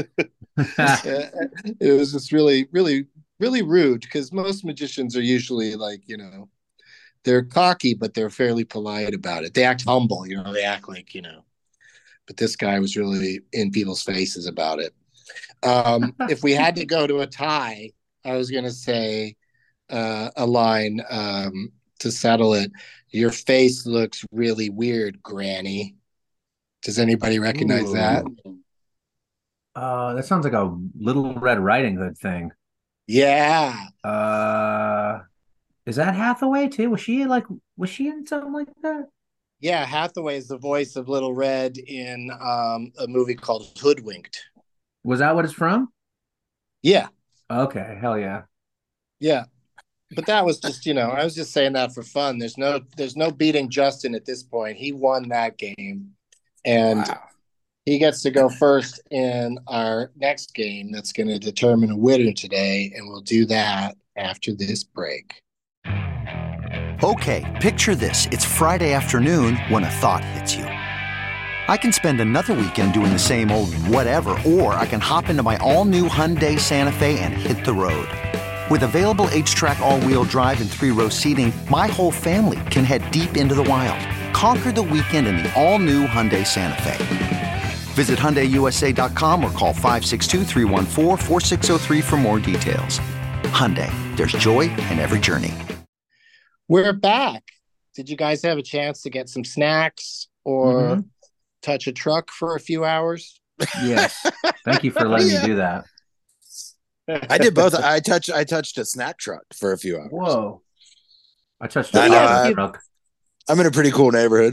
It was just really, really, really rude because most magicians are usually like, you know, they're cocky, but they're fairly polite about it. They act humble, you know, they act like, you know, but this guy was really in people's faces about it. Um, if we had to go to a tie, I was going to say uh, a line um, to settle it. Your face looks really weird, Granny. Does anybody recognize Ooh. that? Uh, that sounds like a Little Red Riding Hood thing. Yeah. Uh, is that Hathaway too? Was she like, was she in something like that? Yeah, Hathaway is the voice of Little Red in um, a movie called Hoodwinked. Was that what it's from? Yeah. Okay, hell yeah. Yeah. But that was just, you know, I was just saying that for fun. There's no there's no beating Justin at this point. He won that game. And Wow. he gets to go first in our next game that's going to determine a winner today, and we'll do that after this break. Okay, picture this. It's Friday afternoon when a thought hits you. I can spend another weekend doing the same old whatever, or I can hop into my all-new Hyundai Santa Fe and hit the road. With available H-Track all-wheel drive and three-row seating, my whole family can head deep into the wild. Conquer the weekend in the all-new Hyundai Santa Fe. Visit Hyundai U S A dot com or call five six two, three one four, four six zero three for more details. Hyundai, there's joy in every journey. We're back. Did you guys have a chance to get some snacks or Mhm. touch a truck for a few hours? Yes. Thank you for letting Yeah. me do that. I did both. I touched. I touched a snack truck for a few hours. Whoa. I touched I a know, fire I- truck. I'm in a pretty cool neighborhood.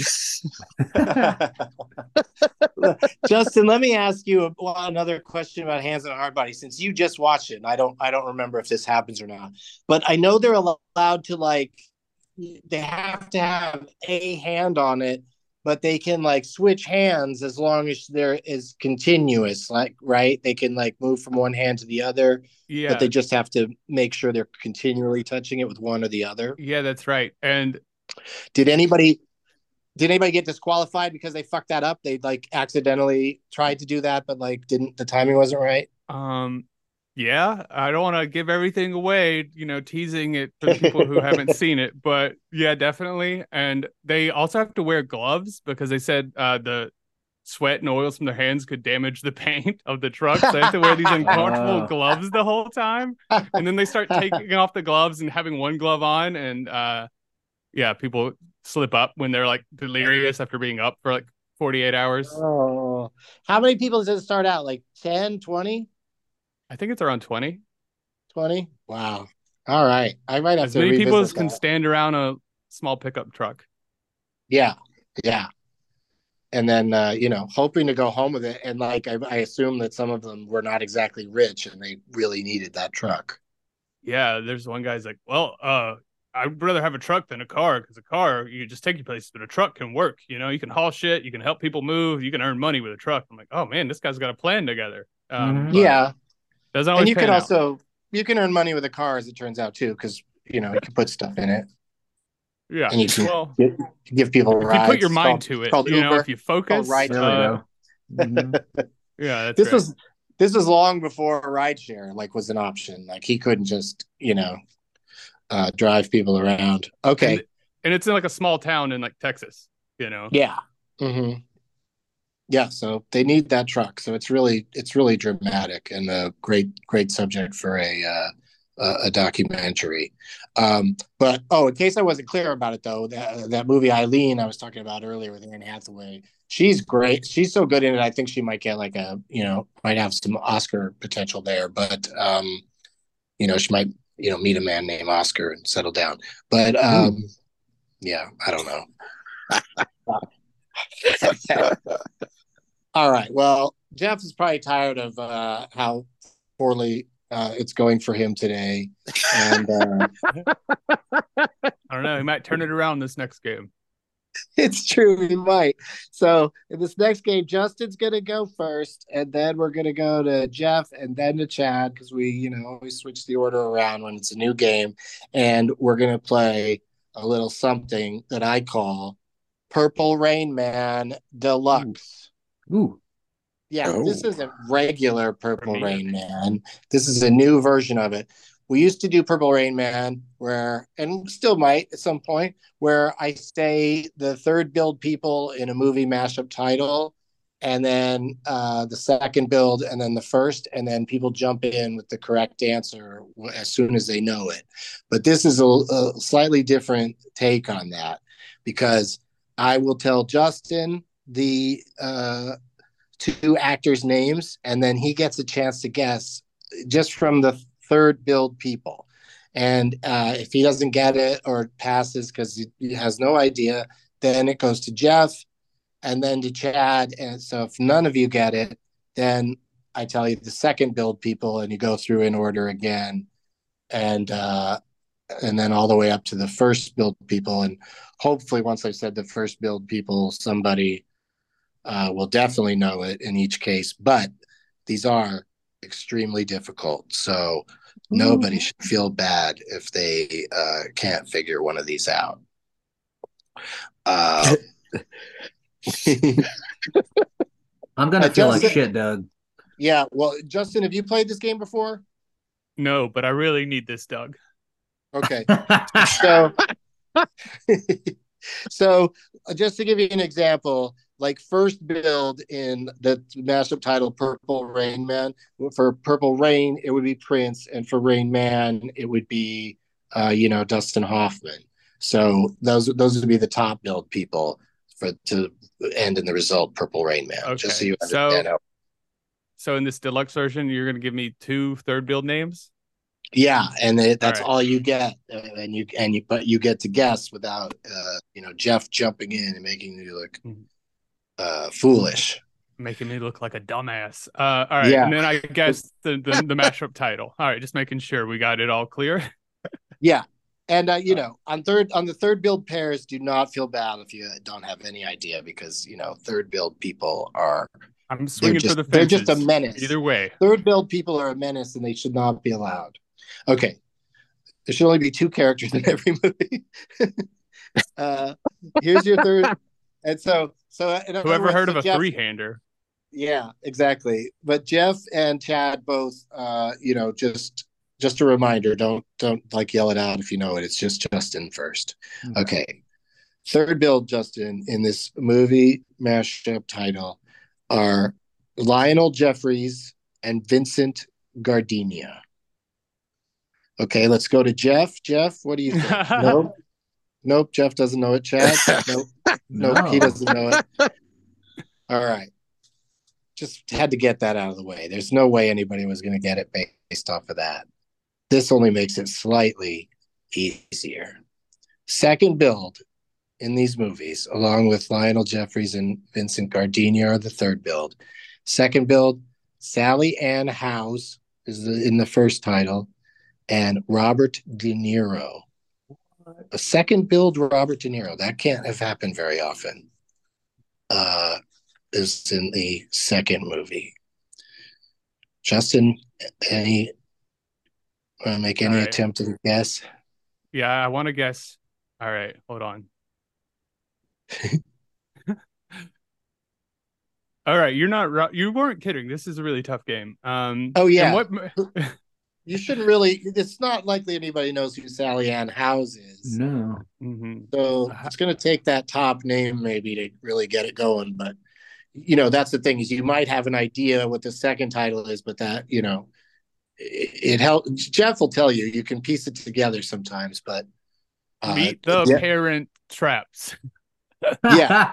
Justin, let me ask you a, well, another question about Hands on a Hard Body, since you just watched it, and I don't I don't remember if this happens or not. But I know they're allowed to, like, they have to have a hand on it, but they can like switch hands as long as there is continuous, like, right? They can like move from one hand to the other, Yeah, but they just have to make sure they're continually touching it with one or the other. yeah, that's right. And Did anybody did anybody get disqualified because they fucked that up? They like accidentally tried to do that, but like didn't, the timing wasn't right. um, yeah, I don't want to give everything away, you know, teasing it for the people who haven't seen it, but yeah, definitely. And they also have to wear gloves because they said uh, the sweat and oils from their hands could damage the paint of the truck. So they have to wear these uncomfortable Oh. gloves the whole time. And then they start taking off the gloves and having one glove on. And uh, yeah, people slip up when they're like delirious after being up for like forty-eight hours. Oh, how many people does it start out? Like ten, twenty, I think it's around twenty. twenty? Wow. All right. I might have As to many people as revisit can that. stand around a small pickup truck. Yeah. Yeah. and then uh, you know, hoping to go home with it. And like I, I assume that some of them were not exactly rich, and they really needed that truck. Yeah, there's one guy's like, well, uh, I'd rather have a truck than a car because a car you just take you places, but a truck can work. You know, you can haul shit, you can help people move, you can earn money with a truck. I'm like, oh man, this guy's got a plan together. Um, mm-hmm. Yeah, doesn't always. And you can out. also you can earn money with a car, as it turns out too, because you know you can put stuff in it. Yeah, and you can well, give, give people if rides. you put your mind called, to it, called you Uber, know, if you focus, right? uh, mm-hmm. Yeah, that's this right. was this was long before rideshare like was an option. Like he couldn't just you know uh, drive people around. Okay, and, and it's in like a small town in like Texas, you know. Yeah. Mm-hmm. Yeah, so they need that truck. So it's really it's really dramatic and a great great subject for a uh, a documentary. Um, but oh, in case I wasn't clear about it though, that that movie Eileen I was talking about earlier with Anne Hathaway, she's great. She's so good in it. I think she might get like a you know might have some Oscar potential there. But um, you know she might you know meet a man named Oscar and settle down. But um, mm. yeah, I don't know. All right. Well, Jeff is probably tired of uh, how poorly uh, it's going for him today. And uh, I don't know. He might turn it around this next game. It's true. He might. So in this next game, Justin's going to go first, and then we're going to go to Jeff and then to Chad because we, you know, always switch the order around when it's a new game. And we're going to play a little something that I call Purple Rain Man Deluxe. Ooh. Yeah, oh. This isn't regular Purple Rain Man. This is a new version of it. We used to do Purple Rain Man where, and still might at some point, where I say the third build people in a movie mashup title, and then uh, the second build, and then the first, and then people jump in with the correct answer as soon as they know it. But this is a, a slightly different take on that because I will tell Justin the uh, two actors' names, and then he gets a chance to guess just from the third build people. And uh, if he doesn't get it or passes because he, he has no idea, then it goes to Jeff and then to Chad. And so if none of you get it, then I tell you the second build people and you go through in order again. And uh, and then all the way up to the first build people. And hopefully once I've said the first build people, somebody Uh, will definitely know it in each case, but these are extremely difficult. So nobody should feel bad if they uh, can't figure one of these out. Uh, I'm going to feel Justin, like shit, Doug. Yeah. Well, Justin, have you played this game before? No, but I really need this, Doug. Okay. so, so just to give you an example, like first build in the mashup title Purple Rain Man, for Purple Rain it would be Prince, and for Rain Man it would be uh you know Dustin Hoffman. So those those would be the top build people for to end in the result Purple Rain Man. Okay. Just so you understand. So, how... so in this deluxe version you're going to give me two third build names? Yeah, and they, that's all, all right. all you get, and you and you but you get to guess without uh you know Jeff jumping in and making you look mm-hmm. Uh, foolish, making me look like a dumbass. Uh, all right, yeah. And then I guess the, the the mashup title. All right, just making sure we got it all clear. Yeah, and uh, you know, on third on the third build pairs, do not feel bad if you don't have any idea because you know third build people are. I'm swinging just, for the fences. They're just a menace. Either way, third build people are a menace, and they should not be allowed. Okay, there should only be two characters in every movie. uh, here's your third. And so, so whoever words, heard so of a Jeff, three-hander? Yeah, exactly. But Jeff and Chad both, uh, you know, just just a reminder: don't don't like yell it out if you know it. It's just Justin first. Okay. okay. Third build, Justin, in this movie mashup title are Lionel Jeffries and Vincent Gardenia. Okay, let's go to Jeff. Jeff, what do you think? Nope. Nope, Jeff doesn't know it. Chad? Nope. No. Nope, he doesn't know it. All right. Just had to get that out of the way. There's no way anybody was going to get it based off of that. This only makes it slightly easier. Second build in these movies, along with Lionel Jeffries and Vincent Gardenia, are the third build. Second build, Sally Ann Howes is the, in the first title, and Robert De Niro. A second build, Robert De Niro. That can't have happened very often. Uh, is in the second movie. Justin, any want to make any right. attempt at a guess? Yeah, I want to guess. All right, hold on. All right, you're not you weren't kidding. This is a really tough game. Um, oh yeah. What... You shouldn't really. It's not likely anybody knows who Sally Ann Howes is. No. Mm-hmm. So it's going to take that top name maybe to really get it going. But you know, that's the thing is you might have an idea what the second title is, but that you know, it, it helps. Jeff will tell you. You can piece it together sometimes, but uh, Meet the yeah. Parent Traps. Yeah.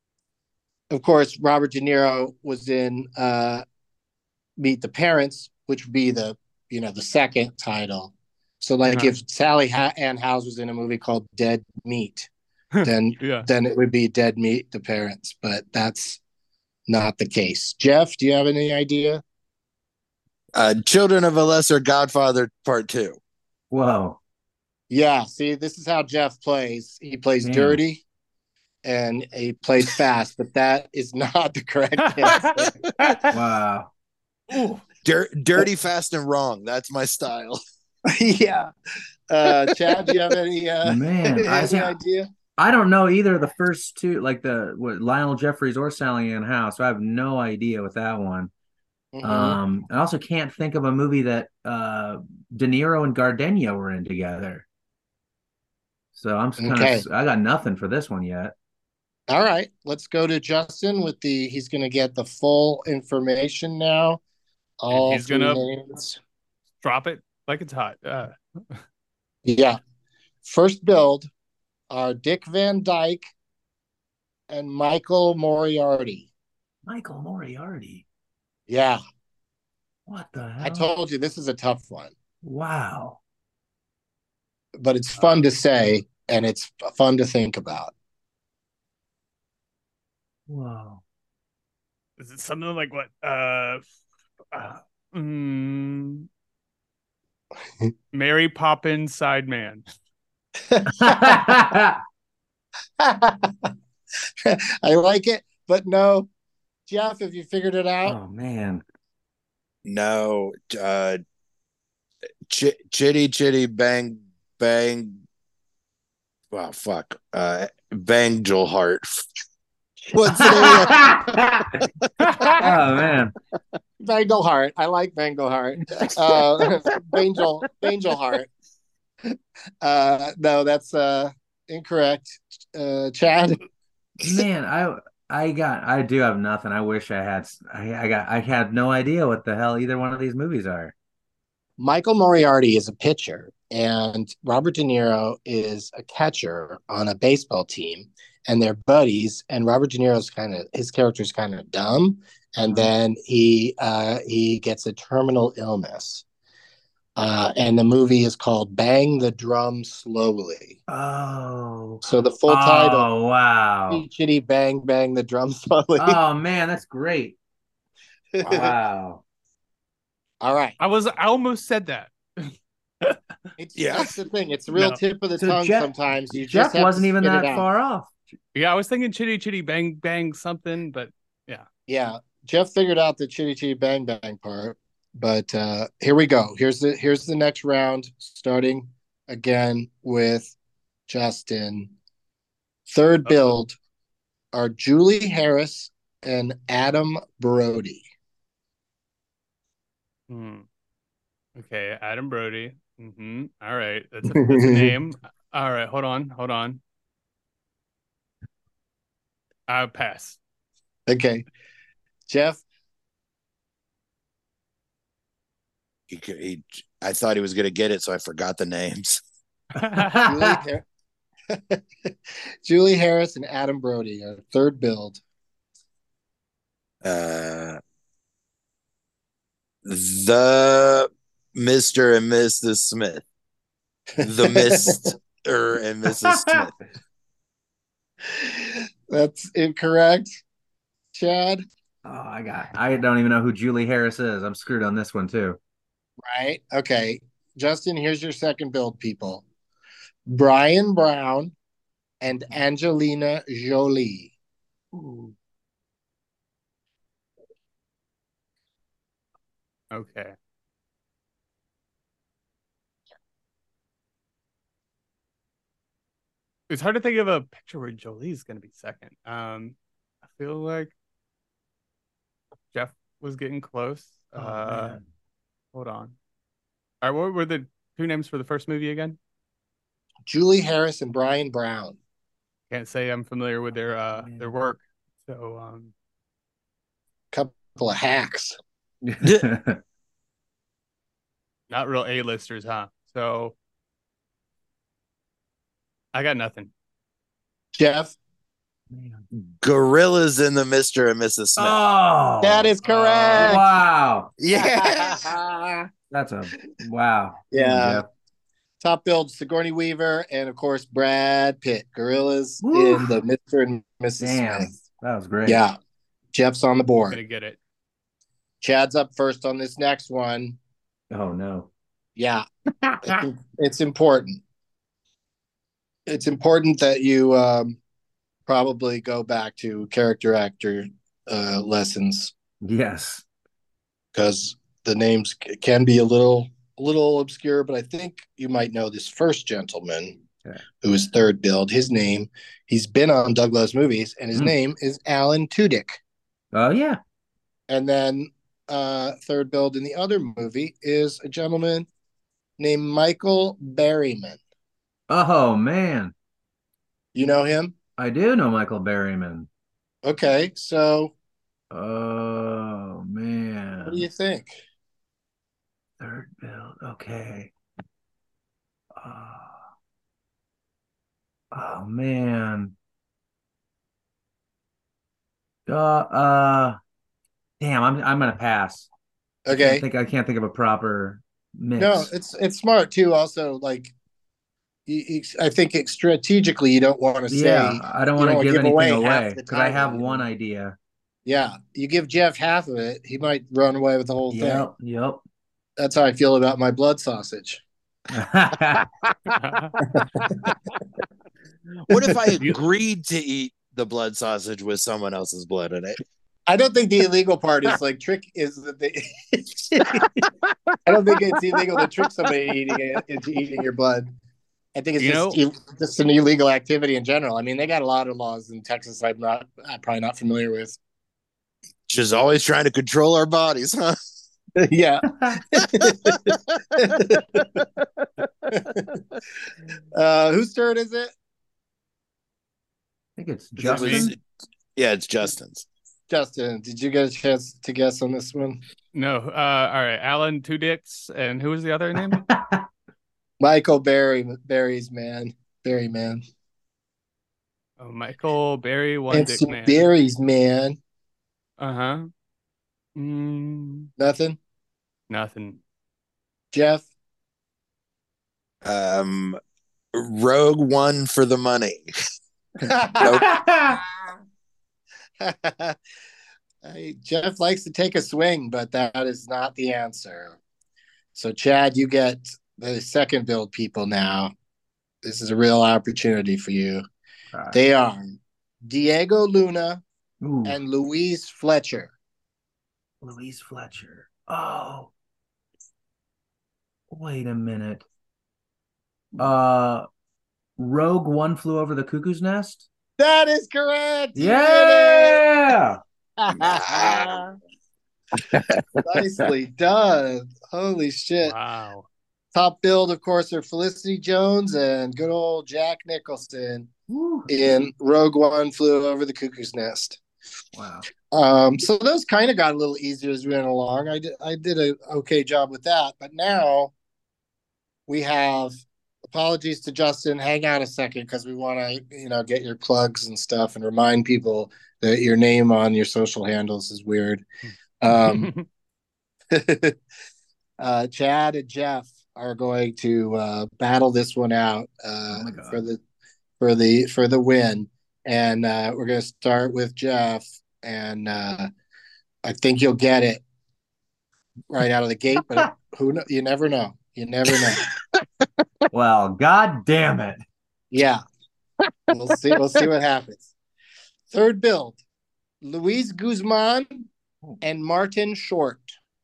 Of course, Robert De Niro was in uh, Meet the Parents, which would be the you know the second title. So, like, uh-huh. if Sally ha- Ann Howes was in a movie called Dead Meat, then yeah. then it would be Dead Meat the Parents. But that's not the case. Jeff, do you have any idea? Uh, Children of a Lesser Godfather Part Two. Whoa. Yeah. See, this is how Jeff plays. He plays Damn. dirty. And he plays fast, but that is not the correct answer. Wow. Dir- dirty, fast, and wrong. That's my style. Yeah. Uh, Chad, do you have any, uh, Man, any I, idea? I don't know either of the first two, like the what, Lionel Jeffries or Sally Ann Howes. So I have no idea with that one. Mm-hmm. Um, I also can't think of a movie that uh, De Niro and Gardenia were in together. So I'm kind okay. of, I got nothing for this one yet. All right, let's go to Justin with the, he's going to get the full information now. All he's going to drop it like it's hot. Uh. Yeah. First build are Dick Van Dyke and Michael Moriarty. Michael Moriarty? Yeah. What the hell? I told you, this is a tough one. Wow. But it's fun uh, to say, and it's fun to think about. Wow. Is it something like what? Uh, uh mm, Mary Poppins Sideman. I like it, but no. Jeff, have you figured it out? Oh, man. No. Uh, ch- chitty, chitty, bang, bang. Wow, fuck. Uh, Bangle Heart. What's the name? Oh man, Bangle Heart. I like Bangle Heart. Uh, Bangle Bangle Heart. Uh, no, that's uh, incorrect. Uh, Chad. Man, I I got I do have nothing. I wish I had. I, I got I had no idea what the hell either one of these movies are. Michael Moriarty is a pitcher, and Robert De Niro is a catcher on a baseball team. And they're buddies, and Robert De Niro's kind of his character's kind of dumb, and then he uh, he gets a terminal illness, uh, and the movie is called "Bang the Drum Slowly." Oh, so the full oh, title, oh wow, Chitty Bang Bang the Drum Slowly. Oh man, that's great! Wow. All right, I was I almost said that. It's yeah. That's the thing. It's a real no. tip of the so tongue. Jeff, sometimes you Jeff just have wasn't to even that it far off. Yeah, I was thinking chitty chitty bang bang something, but yeah, yeah. Jeff figured out the chitty chitty bang bang part, but uh, here we go. Here's the here's the next round, starting again with Justin. Third build are Julie Harris and Adam Brody. Hmm. Okay, Adam Brody. Mm-hmm. All right, that's a, that's a name. All right, hold on, hold on. I'll pass. Okay, Jeff. He, he, I thought he was going to get it, so I forgot the names. Julie, Har- Julie Harris and Adam Brody, our third build. Uh, the Mister and Missus Smith. The Mister and Missus Smith. That's incorrect. Chad? Oh, I got. I don't even know who Julie Harris is. I'm screwed on this one too. Right. Okay. Justin, here's your second build, people. Brian Brown and Angelina Jolie. Ooh. Okay. It's hard to think of a picture where Jolie's going to be second. Um, I feel like Jeff was getting close. Oh, uh, man. hold on. All right, what were the two names for the first movie again? Julie Harris and Brian Brown. Can't say I'm familiar with their uh Man. their work. So um, Couple of hacks. not real A-listers, huh? So I got nothing. Jeff? Gorillas in the Mister and Missus Smith. Oh, That is correct. wow. Yeah. That's a wow. Yeah. Jeff. Top build, Sigourney Weaver, and of course, Brad Pitt. Gorillas Woo. in the Mister and Missus Damn, Smith. that was great. Yeah. Jeff's on the I'm board. gonna get it. Chad's up first on this next one. Oh no. Yeah. it's, it's important. It's important that you um, probably go back to character actor uh, lessons Yes. because the names c- can be a little a little obscure, but I think you might know this first gentleman Okay. who is third build. His name, he's been on Doug Loves Movies, and his Hmm. name is Alan Tudyk. Oh yeah. And then uh, third build in the other movie is a gentleman named Michael Berryman. Oh man. You know him? I do know Michael Berryman. Okay, so Oh man. what do you think? Third build. Okay. Uh, oh man. Uh, uh damn, I'm I'm gonna pass. I Okay. think I can't think of a proper mix. No, it's it's smart too. Also, like, you, you, I think it, strategically, you don't want to say. Yeah, I don't you want to give, give anything away away half the because I have title, you one know? idea. Yeah, you give Jeff half of it, he might run away with the whole thing. Yep, yep. That's how I feel about my blood sausage. What if I agreed to eat the blood sausage with someone else's blood in it? I don't think the illegal part is like trick is that they. I don't think it's illegal to trick somebody eating it into eating your blood. I think it's You just, know- ill- just an illegal activity in general. I mean, they got a lot of laws in Texas I'm not I'm probably not familiar with. Just always trying to control our bodies, huh? Yeah. uh, whose turn is it? I think it's It Justin. was- yeah, it's Justin's. Justin, did you get a chance to guess on this one? No. Uh, all right. Alan Tudyk's, and who was the other name? Michael Berry, Berry's man, Berry man. Oh, Michael Berry, one It's dick man. Berry's man. Uh huh. Mm, Nothing. nothing. Jeff. Um, Rogue One for the money. Hey, Jeff likes to take a swing, but that is not the answer. So, Chad, you get the second build people now. This is a real opportunity for you. Right. They are Diego Luna Ooh, and Louise Fletcher. Louise Fletcher. Oh, wait a minute. Uh, Rogue One Flew Over the Cuckoo's Nest. That is correct. You Yeah. did it. Nicely done. Holy shit. Wow. Top build, of course, are Felicity Jones and good old Jack Nicholson Woo. in Rogue One Flew Over the Cuckoo's Nest. Wow. Um, so those kind of got a little easier as we went along. I did I did a okay job with that, but now we have apologies to Justin. Hang out a second because we want to, you know, get your plugs and stuff and remind people that your name on your social handles is weird. Um, uh, Chad and Jeff are going to uh, battle this one out uh, Oh my God. for the for the for the win. and uh, we're going to start with Jeff, and uh, I think you'll get it right out of the gate, but who know, you never know. You never know. Well, god damn it. Yeah. We'll see. We'll see what happens. Third build, Luis Guzman and Martin Short.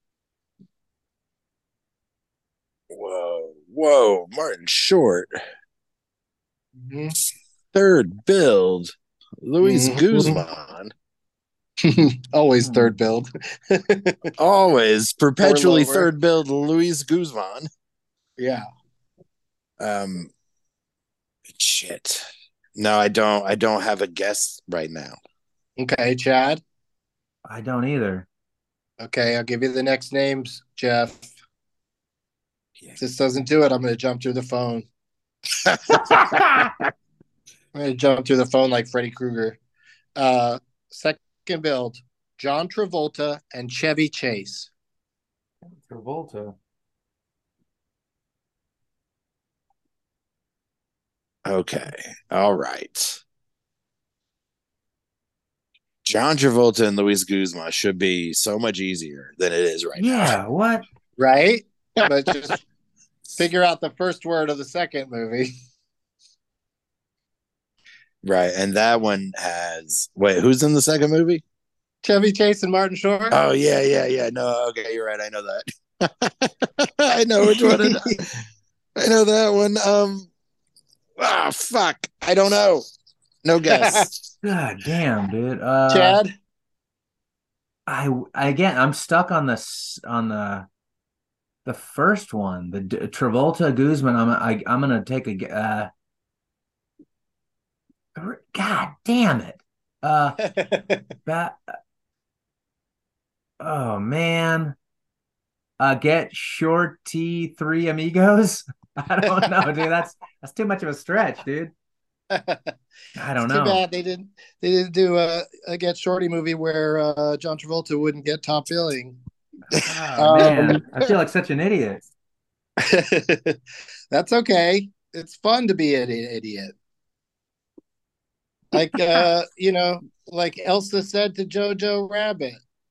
Whoa, whoa, Martin Short. Mm-hmm. Third build, Luis Mhm. Guzman. Always third build. Always perpetually lower. third build, Luis Guzman. Yeah. Um, shit. No, I don't. I don't have a guess right now. Okay, Chad. I don't either. Okay, I'll give you the next names, Jeff. If this doesn't do it, I'm going to jump through the phone. I'm going to jump through the phone like Freddy Krueger. Uh, second build, John Travolta and Chevy Chase. Travolta. Okay. All right. John Travolta and Luis Guzman should be so much easier than it is right yeah, now. Yeah, what? Right? But just figure out the first word of the second movie. Right. And that one has wait, who's in the second movie? Chevy Chase and Martin Short. Oh yeah, yeah, yeah. No, okay, you're right. I know that. I know which one it is. I know that one. Um ah fuck. I don't know. No guess. God damn, dude. Uh, Chad. I again, I'm stuck on this on the the first one, the D- Travolta Guzman. I'm I, I'm gonna take a. Uh, God damn it. Uh, that. Oh man. Uh, get Shorty Three Amigos. I don't know, dude. That's that's too much of a stretch, dude. I don't it's know. Too bad they didn't. They didn't do a, a Get Shorty movie where uh, John Travolta wouldn't get top billing. Oh um, man, I feel like such an idiot. That's okay. It's fun to be an idiot. Like uh, you know, like Elsa said to Jojo Rabbit.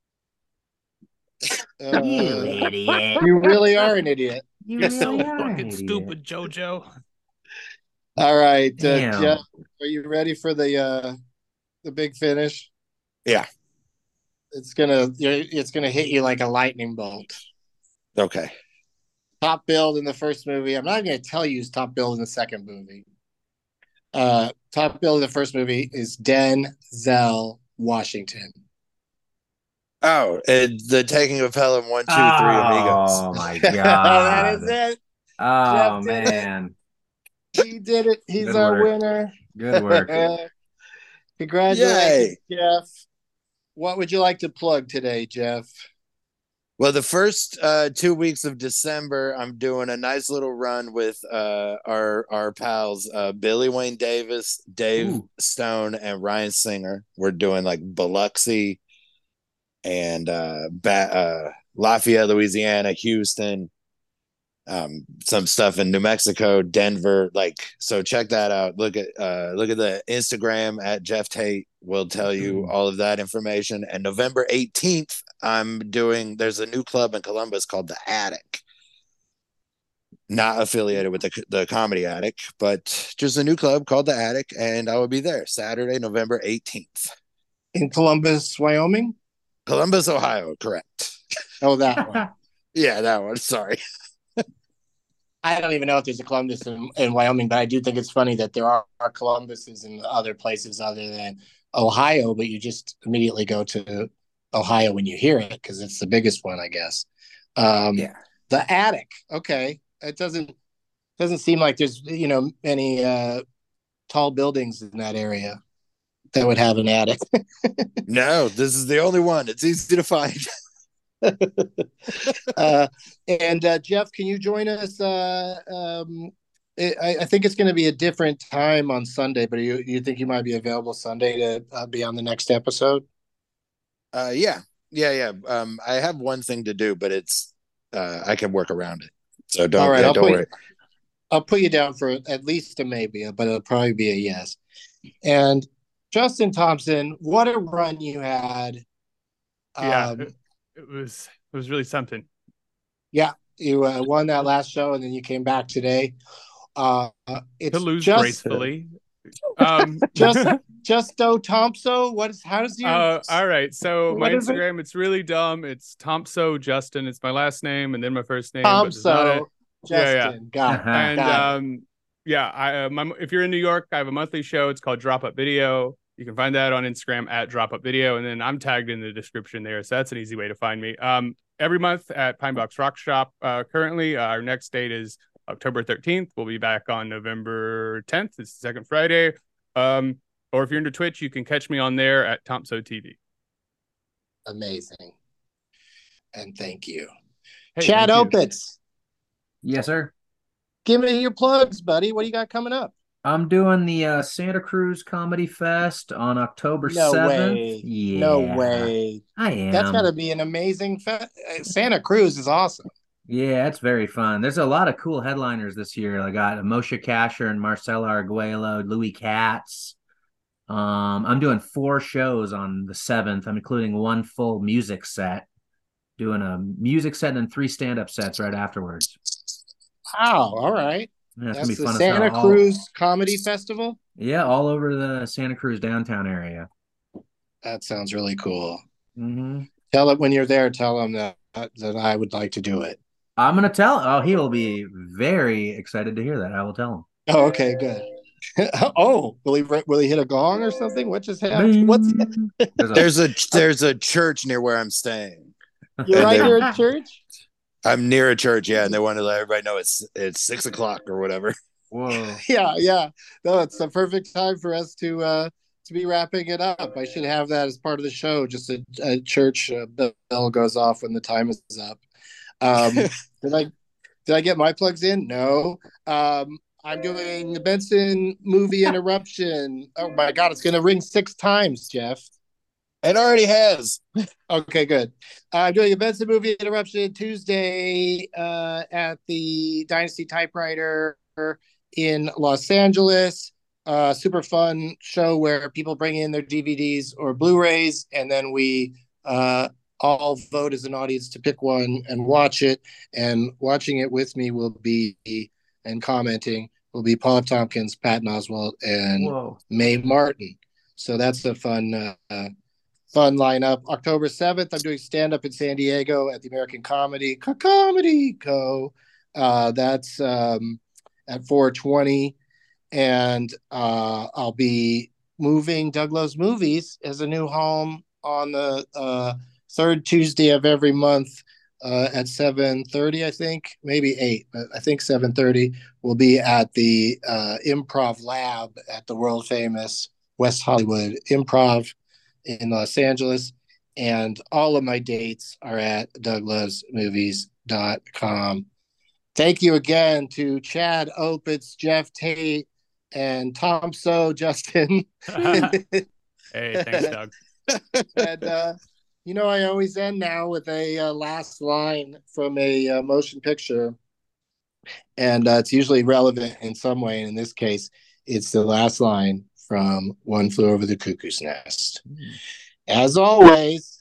Uh, you idiot. You really are an idiot. You You're really so fucking stupid, Jojo. All right, uh, Jeff, are you ready for the uh, the big finish? Yeah. It's gonna it's gonna hit you like a lightning bolt. Okay. Top billed in the first movie. I'm not gonna tell you who's top billed in the second movie. Uh, top billed in the first movie is Denzel Washington. Oh, it's the Taking of Pelham one, two, oh, three Amigos. Oh my god. That is it. Oh man. It. He did it. He's Good our work. winner. Good work. Congratulations, Yay. Jeff. What would you like to plug today, Jeff? Well, the first uh, two weeks of December, I'm doing a nice little run with uh, our our pals, uh, Billy Wayne Davis, Dave Ooh. Stone, and Ryan Singer. We're doing like Biloxi and uh, ba- uh, Lafayette, Louisiana, Houston, um, some stuff in New Mexico, Denver. Like, so check that out. Look at uh, look at the Instagram at Jeff Tate. We'll tell you mm-hmm. all of that information. And November eighteenth, I'm doing. There's a new club in Columbus called the Attic. Not affiliated with the the Comedy Attic, but just a new club called the Attic, and I will be there Saturday, November eighteenth, in Columbus, Wyoming. Columbus, Ohio, correct. Oh, that one. Yeah, that one. Sorry. I don't even know if there's a Columbus in, in Wyoming, but I do think it's funny that there are, are Columbuses in other places other than Ohio, but you just immediately go to Ohio when you hear it because it's the biggest one, I guess. Um, yeah. The Attic. Okay. It doesn't doesn't seem like there's, you know, many uh, tall buildings in that area that would have an attic. No, this is the only one. It's easy to find. uh, and uh, Jeff, can you join us? Uh, um, I, I think it's going to be a different time on Sunday, but you you think you might be available Sunday to uh, be on the next episode? Uh, yeah, yeah, yeah. Um, I have one thing to do, but it's uh, I can work around it. So don't, All right, yeah, I'll don't put, worry. I'll put you down for at least a maybe, but it'll probably be a yes. And Justin Thompson, what a run you had. Yeah, um, it, it was it was really something. Yeah, you uh, won that last show, and then you came back today. Uh, it's to lose just, gracefully. Um, just Justo Thompson. What is? How does your? Uh, all right. So my What is it? Instagram, it's really dumb. It's Thompson Justin. It's my last name and then my first name. Thompson but there's not a- Justin. Yeah, yeah. Got it. And Got it. um, yeah, I uh, my, if you're in New York, I have a monthly show. It's called Drop Up Video. You can find that on Instagram at Drop Up Video, and then I'm tagged in the description there, so that's an easy way to find me. Um, every month at Pine Box Rock Shop. Uh, currently, uh, our next date is October thirteenth. We'll be back on November tenth. It's the second Friday. Um, or if you're into Twitch, you can catch me on there at Thompson T V. Amazing. And thank you. Hey, Chad thank you. Opitz, Yes, sir. give me your plugs, buddy. What do you got coming up? I'm doing the uh, Santa Cruz Comedy Fest on October No seventh. way. Yeah. No way. I am. That's got to be an amazing fe- Santa Cruz is awesome. Yeah, it's very fun. There's a lot of cool headliners this year. I got Moshe Kasher and Marcelo Arguello, Louis Katz. Um, I'm doing four shows on the seventh. I'm including one full music set, doing a music set and then three stand-up sets right afterwards. Wow. All right. Yeah, it's That's gonna be the fun as Santa hell. Cruz Comedy Festival. Yeah, all over the Santa Cruz downtown area. That sounds really cool. Mm-hmm. Tell it when you're there. Tell them that that I would like to do it. I'm gonna tell. Oh, he will be very excited to hear that. I will tell him. Oh, okay, good. Oh, will he will he hit a gong or something? What just happened? What's There's a there's a church near where I'm staying. You're And right they- here at church? I'm near a church, yeah, and they want to let everybody know it's it's six o'clock or whatever. Whoa. Yeah, yeah. No, it's the perfect time for us to uh to be wrapping it up. I should have that as part of the show. Just a, a church uh, bell goes off when the time is up. Um, did I did I get my plugs in? No. Um, I'm doing the Benson movie interruption. Oh my God, it's gonna ring six times, Jeff. It already has. Okay, good. Uh, I'm doing a Benson movie interruption Tuesday uh, at the Dynasty Typewriter in Los Angeles. Uh, super fun show where people bring in their D V Ds or Blu-rays, and then we uh, all vote as an audience to pick one and watch it. And watching it with me will be, and commenting, will be Paul F. Tompkins, Patton Oswalt, and Whoa. Mae Martin. So that's a fun uh, fun lineup. October seventh, I'm doing stand-up in San Diego at the American Comedy Comedy Co. Uh, that's um, at four twenty. And uh, I'll be moving Doug Loves Movies as a new home on the uh, third Tuesday of every month uh, at seven thirty, I think. Maybe eight, but I think seven thirty. We'll be at the uh, Improv Lab at the world-famous West Hollywood Improv in Los Angeles. And all of my dates are at doug loves movies dot com. Thank you again to Chad Opitz, Jeff Tate, and Tom So, Justin. Hey, thanks, Doug. And, uh, you know, I always end now with a uh, last line from a uh, motion picture. And uh, it's usually relevant in some way. And in this case, it's the last line from One Flew Over the Cuckoo's Nest. Mm. As always,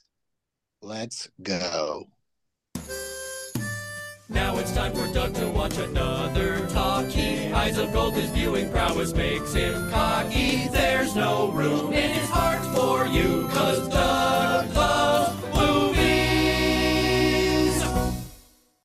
let's go. Now it's time for Doug to watch another talkie. Eyes of gold, his viewing prowess makes him cocky. There's no room